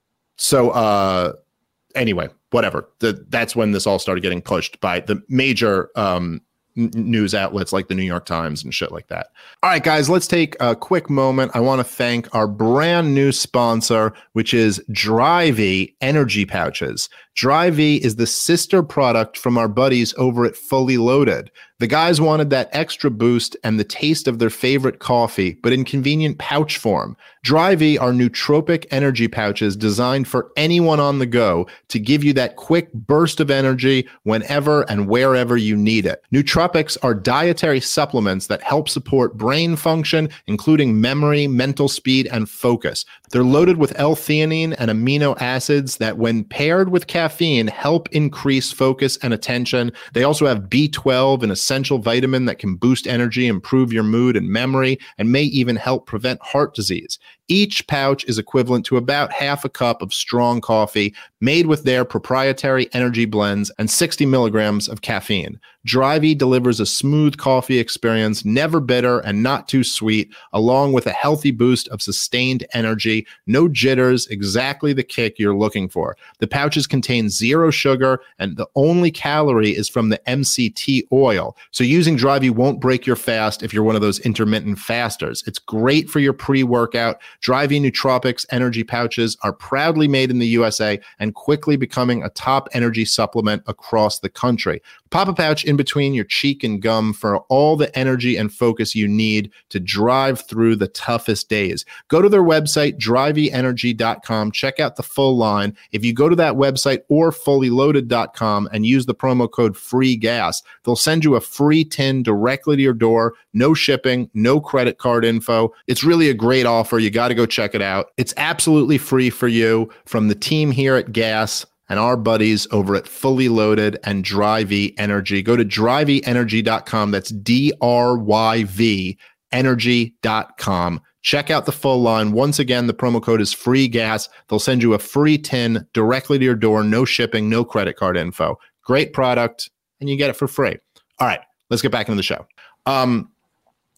Speaker 7: so uh, anyway, whatever. The, that's when this all started getting pushed by the major um, n- news outlets like the New York Times and shit like that. All right, guys, let's take a quick moment. I want to thank our brand new sponsor, which is Dry-V Energy Pouches. Dry-V is the sister product from our buddies over at Fully Loaded. The guys wanted that extra boost and the taste of their favorite coffee, but in convenient pouch form. Dry-V are nootropic energy pouches designed for anyone on the go to give you that quick burst of energy whenever and wherever you need it. Nootropics are dietary supplements that help support brain function, including memory, mental speed, and focus. They're loaded with L-theanine and amino acids that, when paired with caffeine, help increase focus and attention. They also have B twelve, an essential vitamin that can boost energy, improve your mood and memory, and may even help prevent heart disease. Each pouch is equivalent to about half a cup of strong coffee made with their proprietary energy blends and sixty milligrams of caffeine. Dry-V delivers a smooth coffee experience, never bitter and not too sweet, along with a healthy boost of sustained energy. No jitters, exactly the kick you're looking for. The pouches contain zero sugar, and the only calorie is from the M C T oil. So using Dry-V won't break your fast if you're one of those intermittent fasters. It's great for your pre-workout. Dry-V Nootropics energy pouches are proudly made in the U S A and quickly becoming a top energy supplement across the country. Pop a pouch in between your cheek and gum for all the energy and focus you need to drive through the toughest days. Go to their website, dry v energy dot com. Check out the full line. If you go to that website or fully loaded dot com and use the promo code FREEGAS, they'll send you a free tin directly to your door. No shipping, no credit card info. It's really a great offer. You got to go check it out. It's absolutely free for you from the team here at Gas and our buddies over at Fully Loaded and Dry-V Energy. Go to dry v energy dot com. That's D R Y V energy dot com. Check out the full line. Once again, the promo code is FREEGAS. They'll send you a free tin directly to your door. No shipping, no credit card info. Great product, and you get it for free. All right, let's get back into the show. Um,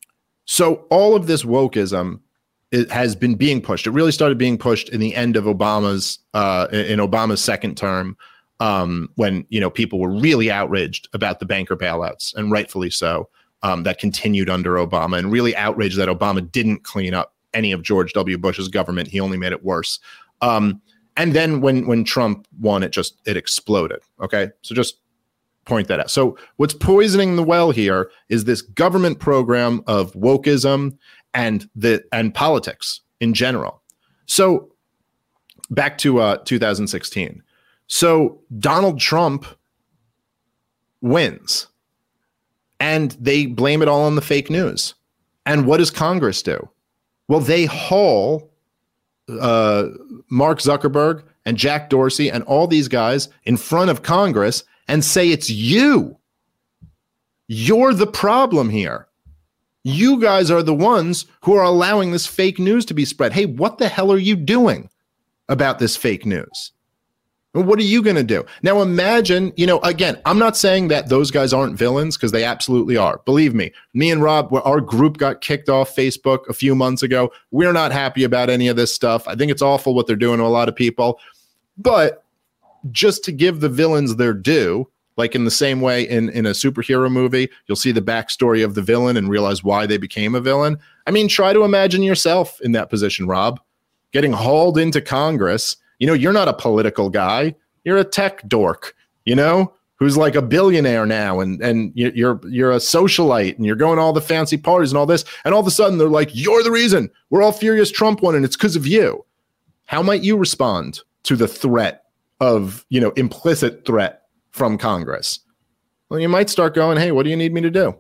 Speaker 7: So all of this wokeism it has been being pushed. It really started being pushed in the end of Obama's uh, in Obama's second term, um, when you know people were really outraged about the banker bailouts, and rightfully so. Um, that continued under Obama, and really outraged that Obama didn't clean up any of George W. Bush's government. He only made it worse. Um, and then when when Trump won, it just it exploded. Okay, so just point that out. So what's poisoning the well here is this government program of wokeism and the and politics in general. So back to uh, two thousand sixteen. So Donald Trump wins, and they blame it all on the fake news. And what does Congress do? Well, they haul uh, Mark Zuckerberg and Jack Dorsey and all these guys in front of Congress and say, it's you. You're the problem here. You guys are the ones who are allowing this fake news to be spread. Hey, what the hell are you doing about this fake news? What are you going to do? Now, imagine, you know, again, I'm not saying that those guys aren't villains, because they absolutely are. Believe me, me and Rob, our group got kicked off Facebook a few months ago. We're not happy about any of this stuff. I think it's awful what they're doing to a lot of people. But just to give the villains their due, like in the same way in, in a superhero movie, you'll see the backstory of the villain and realize why they became a villain. I mean, try to imagine yourself in that position, Rob, getting hauled into Congress. You know, you're not a political guy. You're a tech dork, you know, who's like a billionaire now. And, and you're, you're a socialite, and you're going to all the fancy parties and all this. And all of a sudden they're like, you're the reason we're all furious Trump won, and it's because of you. How might you respond to the threat of, you know, implicit threat from Congress? Well, you might start going, hey, what do you need me to do?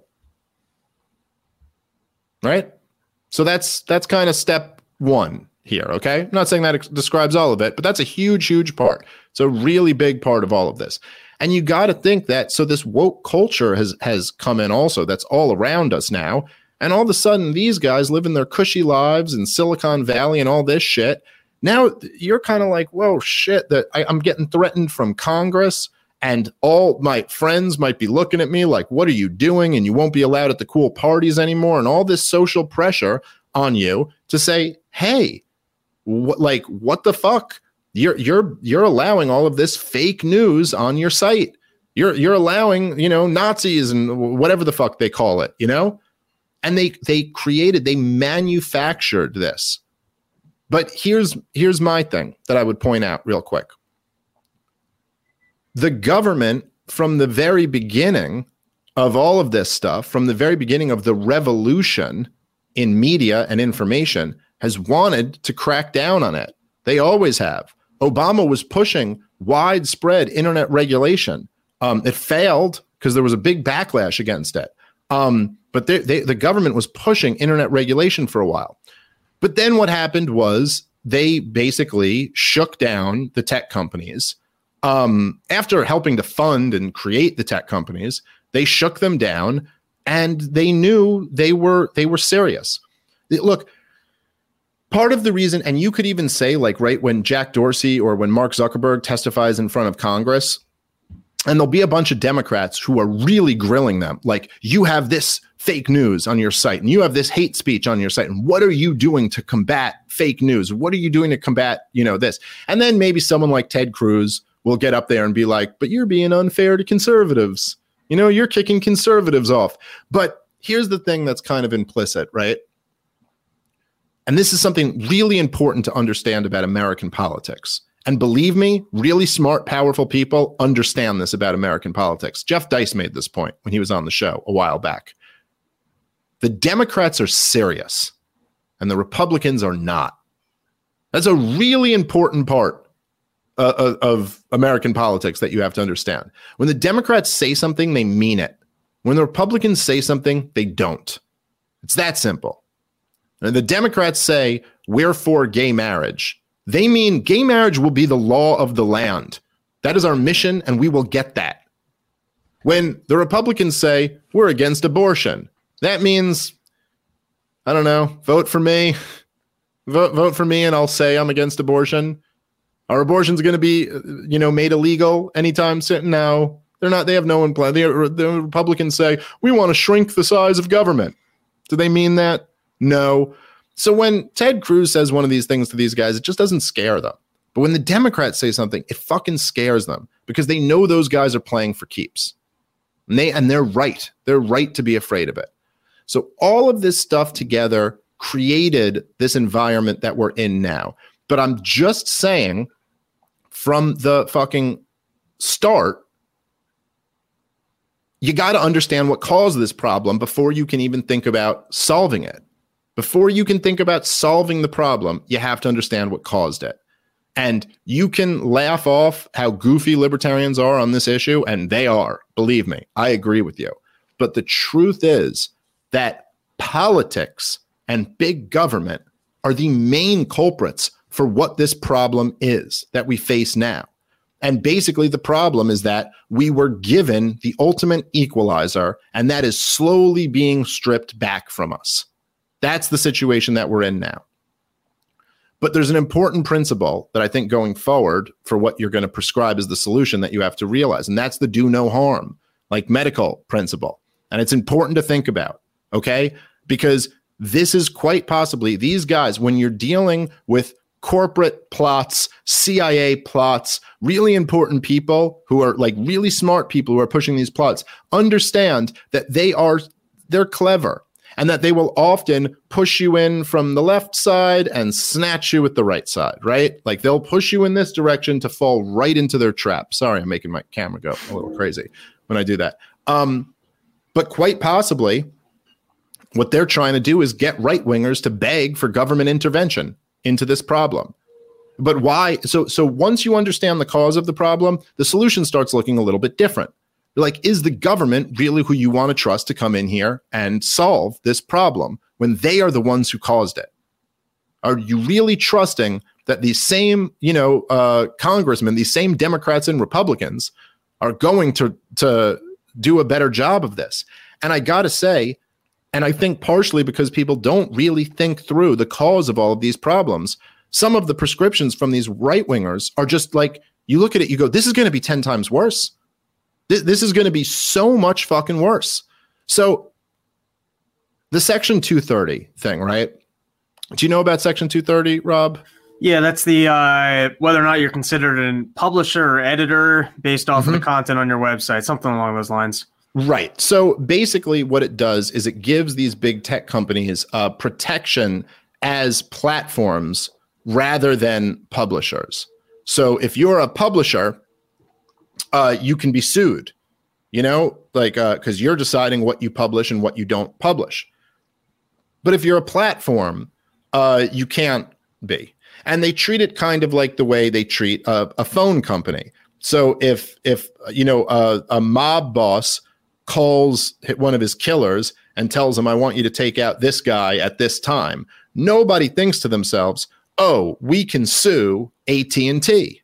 Speaker 7: Right? So that's, that's kind of step one here, okay? I'm not saying that ex- describes all of it, but that's a huge, huge part. It's a really big part of all of this. And you got to think that, so this woke culture has has come in also, that's all around us now. And all of a sudden, these guys living their cushy lives in Silicon Valley and all this shit. Now you're kind of like, whoa, shit, that I, I'm getting threatened from Congress, and all my friends might be looking at me like, what are you doing? And you won't be allowed at the cool parties anymore. And all this social pressure on you to say, hey, what, like, what the fuck? You're you're you're allowing all of this fake news on your site. You're you're allowing, you know, Nazis and whatever the fuck they call it, you know? And they they created, they manufactured this. But here's here's my thing that I would point out real quick. The government, from the very beginning of all of this stuff, from the very beginning of the revolution in media and information, has wanted to crack down on it. They always have. Obama was pushing widespread internet regulation. Um, it failed because there was a big backlash against it. Um, but they, they, the government was pushing internet regulation for a while. But then what happened was they basically shook down the tech companies. Um, after helping to fund and create the tech companies, they shook them down, and they knew they were they were serious. Look, part of the reason, and you could even say, like, right when Jack Dorsey or when Mark Zuckerberg testifies in front of Congress, and there'll be a bunch of Democrats who are really grilling them, like, you have this fake news on your site, and you have this hate speech on your site, and what are you doing to combat fake news? What are you doing to combat, you know, this? And then maybe someone like Ted Cruz will get up there and be like, but you're being unfair to conservatives. You know, you're kicking conservatives off. But here's the thing that's kind of implicit, right? And this is something really important to understand about American politics. And believe me, really smart, powerful people understand this about American politics. Jeff Dice made this point when he was on the show a while back. The Democrats are serious, and the Republicans are not. That's a really important part uh, of American politics that you have to understand. When the Democrats say something, they mean it. When the Republicans say something, they don't. It's that simple. And the Democrats say, we're for gay marriage. They mean gay marriage will be the law of the land. That is our mission, and we will get that. When the Republicans say, we're against abortion, that means, I don't know, vote for me. Vote, vote for me, and I'll say I'm against abortion. Are abortions going to be, you know, made illegal anytime soon? No, they're not. They have no one plan. The, the Republicans say, we want to shrink the size of government. Do they mean that? No. So when Ted Cruz says one of these things to these guys, it just doesn't scare them. But when the Democrats say something, it fucking scares them because they know those guys are playing for keeps. And, they, and they're right. They're right to be afraid of it. So all of this stuff together created this environment that we're in now. But I'm just saying from the fucking start, you got to understand what caused this problem before you can even think about solving it. Before you can think about solving the problem, you have to understand what caused it. And you can laugh off how goofy libertarians are on this issue, and they are. Believe me, I agree with you. But the truth is that politics and big government are the main culprits for what this problem is that we face now. And basically the problem is that we were given the ultimate equalizer, and that is slowly being stripped back from us. That's the situation that we're in now. But there's an important principle that I think going forward for what you're going to prescribe as the solution that you have to realize, and that's the do no harm, like medical principle. And it's important to think about, okay? Because this is quite possibly, these guys, when you're dealing with corporate plots, C I A plots, really important people who are like really smart people who are pushing these plots, understand that they are, they're clever. And that they will often push you in from the left side and snatch you with the right side, right? Like they'll push you in this direction to fall right into their trap. Sorry, I'm making my camera go a little crazy when I do that. Um, but quite possibly, what they're trying to do is get right-wingers to beg for government intervention into this problem. But why? So, so once you understand the cause of the problem, the solution starts looking a little bit different. Like, is the government really who you want to trust to come in here and solve this problem when they are the ones who caused it? Are you really trusting that these same, you know, uh, congressmen, these same Democrats and Republicans are going to, to do a better job of this? And I got to say, and I think partially because people don't really think through the cause of all of these problems, some of the prescriptions from these right-wingers are just like, you look at it, you go, this is going to be ten times worse. This is going to be so much fucking worse. So the Section two thirty thing, right? Do you know about Section two thirty, Rob?
Speaker 8: Yeah, that's the uh, whether or not you're considered a publisher or editor based off mm-hmm. of the content on your website, something along those lines.
Speaker 7: Right. So basically what it does is it gives these big tech companies uh, protection as platforms rather than publishers. So if you're a publisher, Uh, you can be sued, you know, like because uh, you're deciding what you publish and what you don't publish. But if you're a platform, uh, you can't be. And they treat it kind of like the way they treat a, a phone company. So if, if you know, uh, a mob boss calls one of his killers and tells him, I want you to take out this guy at this time, nobody thinks to themselves, oh, we can sue A T and T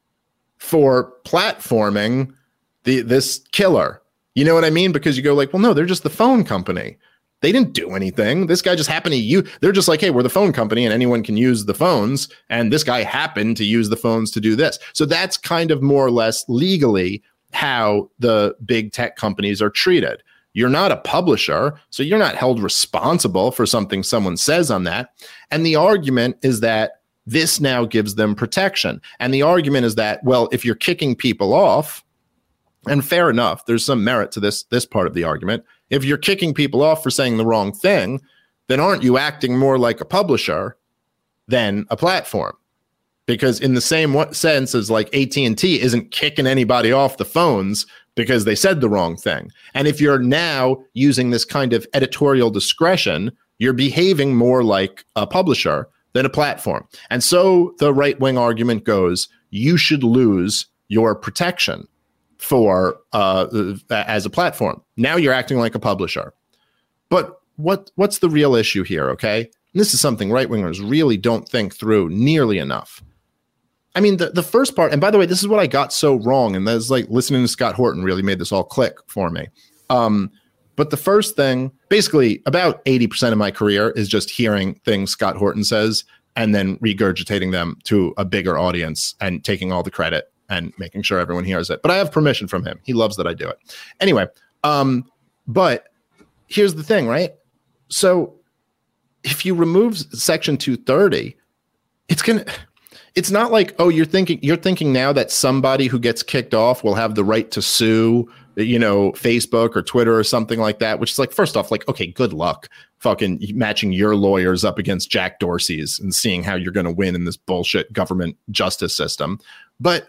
Speaker 7: for platforming the this killer. You know what I mean? Because you go like, well, no, they're just the phone company. They didn't do anything. This guy just happened to use, they're just like, hey, we're the phone company and anyone can use the phones. And this guy happened to use the phones to do this. So that's kind of more or less legally how the big tech companies are treated. You're not a publisher, so you're not held responsible for something someone says on that. And the argument is that this now gives them protection. And the argument is that, well, if you're kicking people off, and fair enough, there's some merit to this, this part of the argument. If you're kicking people off for saying the wrong thing, then aren't you acting more like a publisher than a platform? Because in the same sense as like A T and T isn't kicking anybody off the phones because they said the wrong thing. And if you're now using this kind of editorial discretion, you're behaving more like a publisher than a platform. And so the right-wing argument goes, you should lose your protection for uh, as a platform. Now you're acting like a publisher. But what what's the real issue here, okay? And this is something right-wingers really don't think through nearly enough. I mean, the, the first part, and by the way, this is what I got so wrong, and that's like listening to Scott Horton really made this all click for me. Um, But the first thing, basically about eighty percent of my career is just hearing things Scott Horton says and then regurgitating them to a bigger audience and taking all the credit and making sure everyone hears it. But I have permission from him. He loves that I do it. Anyway, um, but here's the thing, right? So if you remove Section two thirty, it's going to, it's not like, oh, you're thinking, you're thinking now that somebody who gets kicked off will have the right to sue, you know, Facebook or Twitter or something like that, which is like, first off, like, okay, good luck fucking matching your lawyers up against Jack Dorsey's and seeing how you're going to win in this bullshit government justice system. But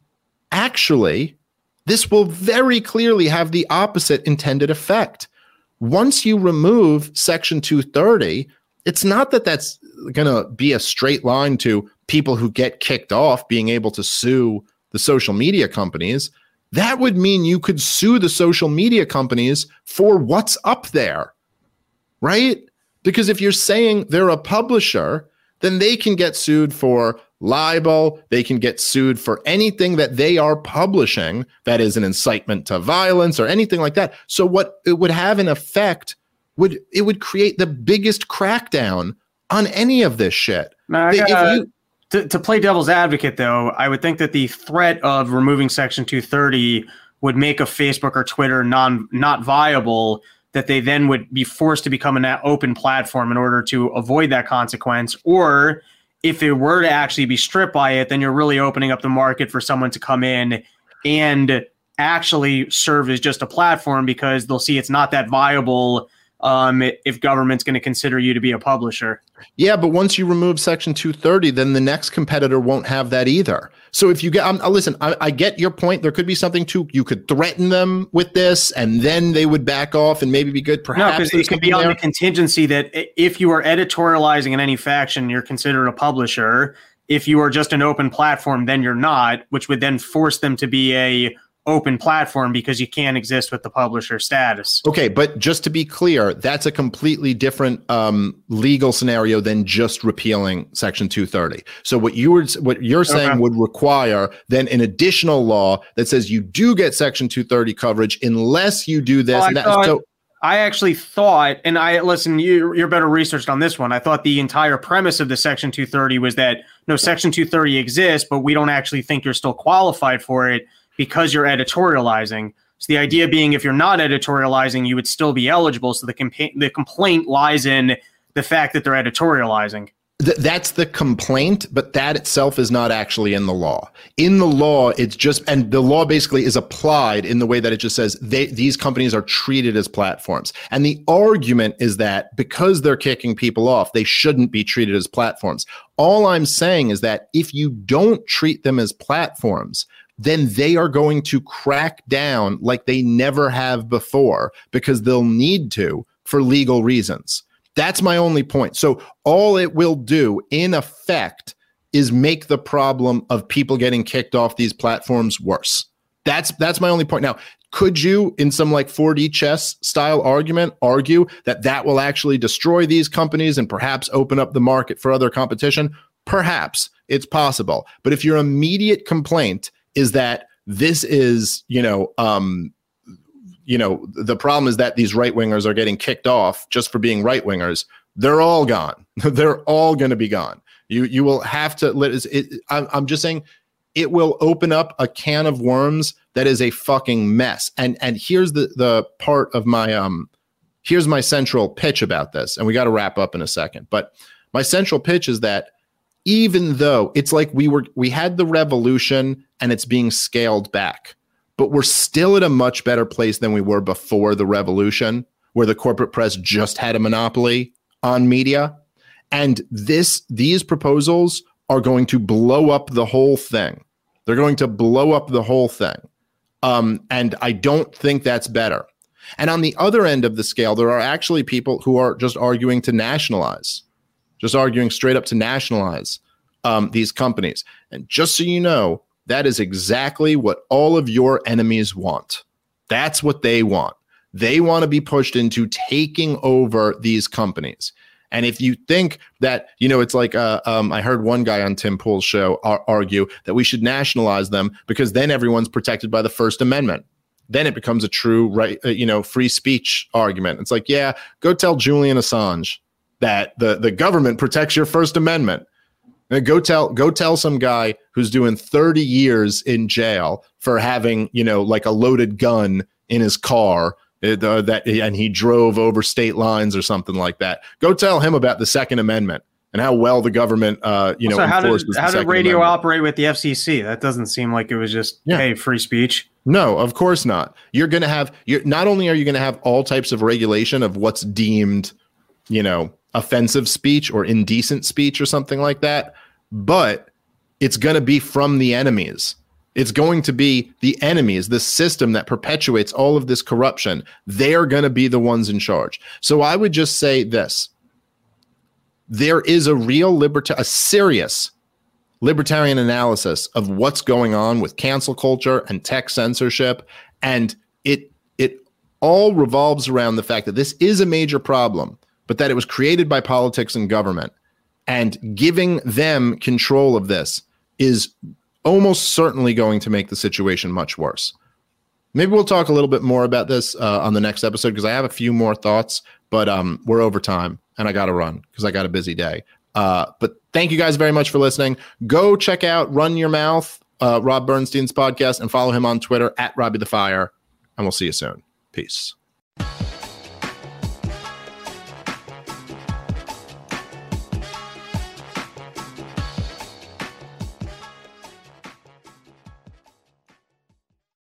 Speaker 7: actually, this will very clearly have the opposite intended effect. Once you remove Section two thirty, it's not that that's going to be a straight line to people who get kicked off being able to sue the social media companies. That would mean you could sue the social media companies for what's up there, right? Because if you're saying they're a publisher, then they can get sued for libel. They can get sued for anything that they are publishing that is an incitement to violence or anything like that. So what it would have an effect would it would create the biggest crackdown on any of this shit.
Speaker 8: Now, I gotta, you, to, to play devil's advocate, though, I would think that the threat of removing Section two thirty would make a Facebook or Twitter non not viable, that they then would be forced to become an open platform in order to avoid that consequence. Or if it were to actually be stripped by it, then you're really opening up the market for someone to come in and actually serve as just a platform, because they'll see it's not that viable um, if government's going to consider you to be a publisher.
Speaker 7: Yeah, but once you remove Section two thirty, then the next competitor won't have that either. So if you get, um, listen, I, I get your point. There could be something to, you could threaten them with this and then they would back off and maybe be good. Perhaps
Speaker 8: no, because it could be on the contingency that if you are editorializing in any faction, you're considered a publisher. If you are just an open platform, then you're not, which would then force them to be a open platform because you can't exist with the publisher status.
Speaker 7: Okay, but just to be clear, that's a completely different um, legal scenario than just repealing Section two thirty. So what you were, what you're saying okay. would require then an additional law that says you do get Section two thirty coverage unless you do this.
Speaker 8: Well,
Speaker 7: and
Speaker 8: I,
Speaker 7: that,
Speaker 8: thought,
Speaker 7: so,
Speaker 8: I actually thought, and I listen, you, you're better researched on this one. I thought the entire premise of the Section two thirty was that no, Section two thirty exists, but we don't actually think you're still qualified for it because you're editorializing. So the idea being, if you're not editorializing, you would still be eligible. So the compa- the complaint lies in the fact that they're editorializing.
Speaker 7: Th- that's the complaint, but that itself is not actually in the law. In the law, it's just, and the law basically is applied in the way that it just says they, these companies are treated as platforms. And the argument is that because they're kicking people off, they shouldn't be treated as platforms. All I'm saying is that if you don't treat them as platforms, then they are going to crack down like they never have before because they'll need to for legal reasons. That's my only point. So all it will do in effect is make the problem of people getting kicked off these platforms worse. That's that's my only point. Now, could you, in some like four D chess style argument, argue that that will actually destroy these companies and perhaps open up the market for other competition? Perhaps. It's possible. But if your immediate complaint is that this is, you know, um, you know, the problem is that these right wingers are getting kicked off just for being right wingers. They're all gone. They're all going to be gone. You you will have to let it, it. I'm just saying, it will open up a can of worms that is a fucking mess. And and here's the the part of my um, here's my central pitch about this. And we got to wrap up in a second. But my central pitch is that even though it's like we were, we had the revolution and it's being scaled back, but we're still at a much better place than we were before the revolution, where the corporate press just had a monopoly on media. And this, these proposals are going to blow up the whole thing. They're going to blow up the whole thing. Um, and I don't think that's better. And on the other end of the scale, there are actually people who are just arguing to nationalize. Just arguing straight up to nationalize um, these companies. And just so you know, that is exactly what all of your enemies want. That's what they want. They want to be pushed into taking over these companies. And if you think that, you know, it's like, uh, um, I heard one guy on Tim Pool's show ar- argue that we should nationalize them because then everyone's protected by the First Amendment. Then it becomes a true, right, uh, you know, free speech argument. It's like, yeah, go tell Julian Assange that the, the government protects your First Amendment. And go tell go tell some guy who's doing thirty years in jail for having, you know, like a loaded gun in his car It, uh, that and he drove over state lines or something like that. Go tell him about the Second Amendment and how well the government, uh, you know,
Speaker 8: so how did
Speaker 7: enforces
Speaker 8: how
Speaker 7: the
Speaker 8: did
Speaker 7: Second
Speaker 8: radio
Speaker 7: Amendment.
Speaker 8: operate with the F C C? That doesn't seem like it was just
Speaker 7: Yeah.
Speaker 8: hey, free speech.
Speaker 7: No, of course not. You're going to have, you're not only are you going to have all types of regulation of what's deemed, you know, offensive speech or indecent speech or something like that, but it's going to be from the enemies. It's going to be the enemies, the system that perpetuates all of this corruption. They're going to be the ones in charge. So I would just say this. There is a real liberta- a serious libertarian analysis of what's going on with cancel culture and tech censorship. And it it all revolves around the fact that this is a major problem, but that it was created by politics and government. And giving them control of this is almost certainly going to make the situation much worse. Maybe we'll talk a little bit more about this uh, on the next episode because I have a few more thoughts, but um, we're over time and I got to run because I got a busy day. Uh, but thank you guys very much for listening. Go check out Run Your Mouth, uh, Rob Bernstein's podcast, and follow him on Twitter at Robbie the Fire. And we'll see you soon. Peace.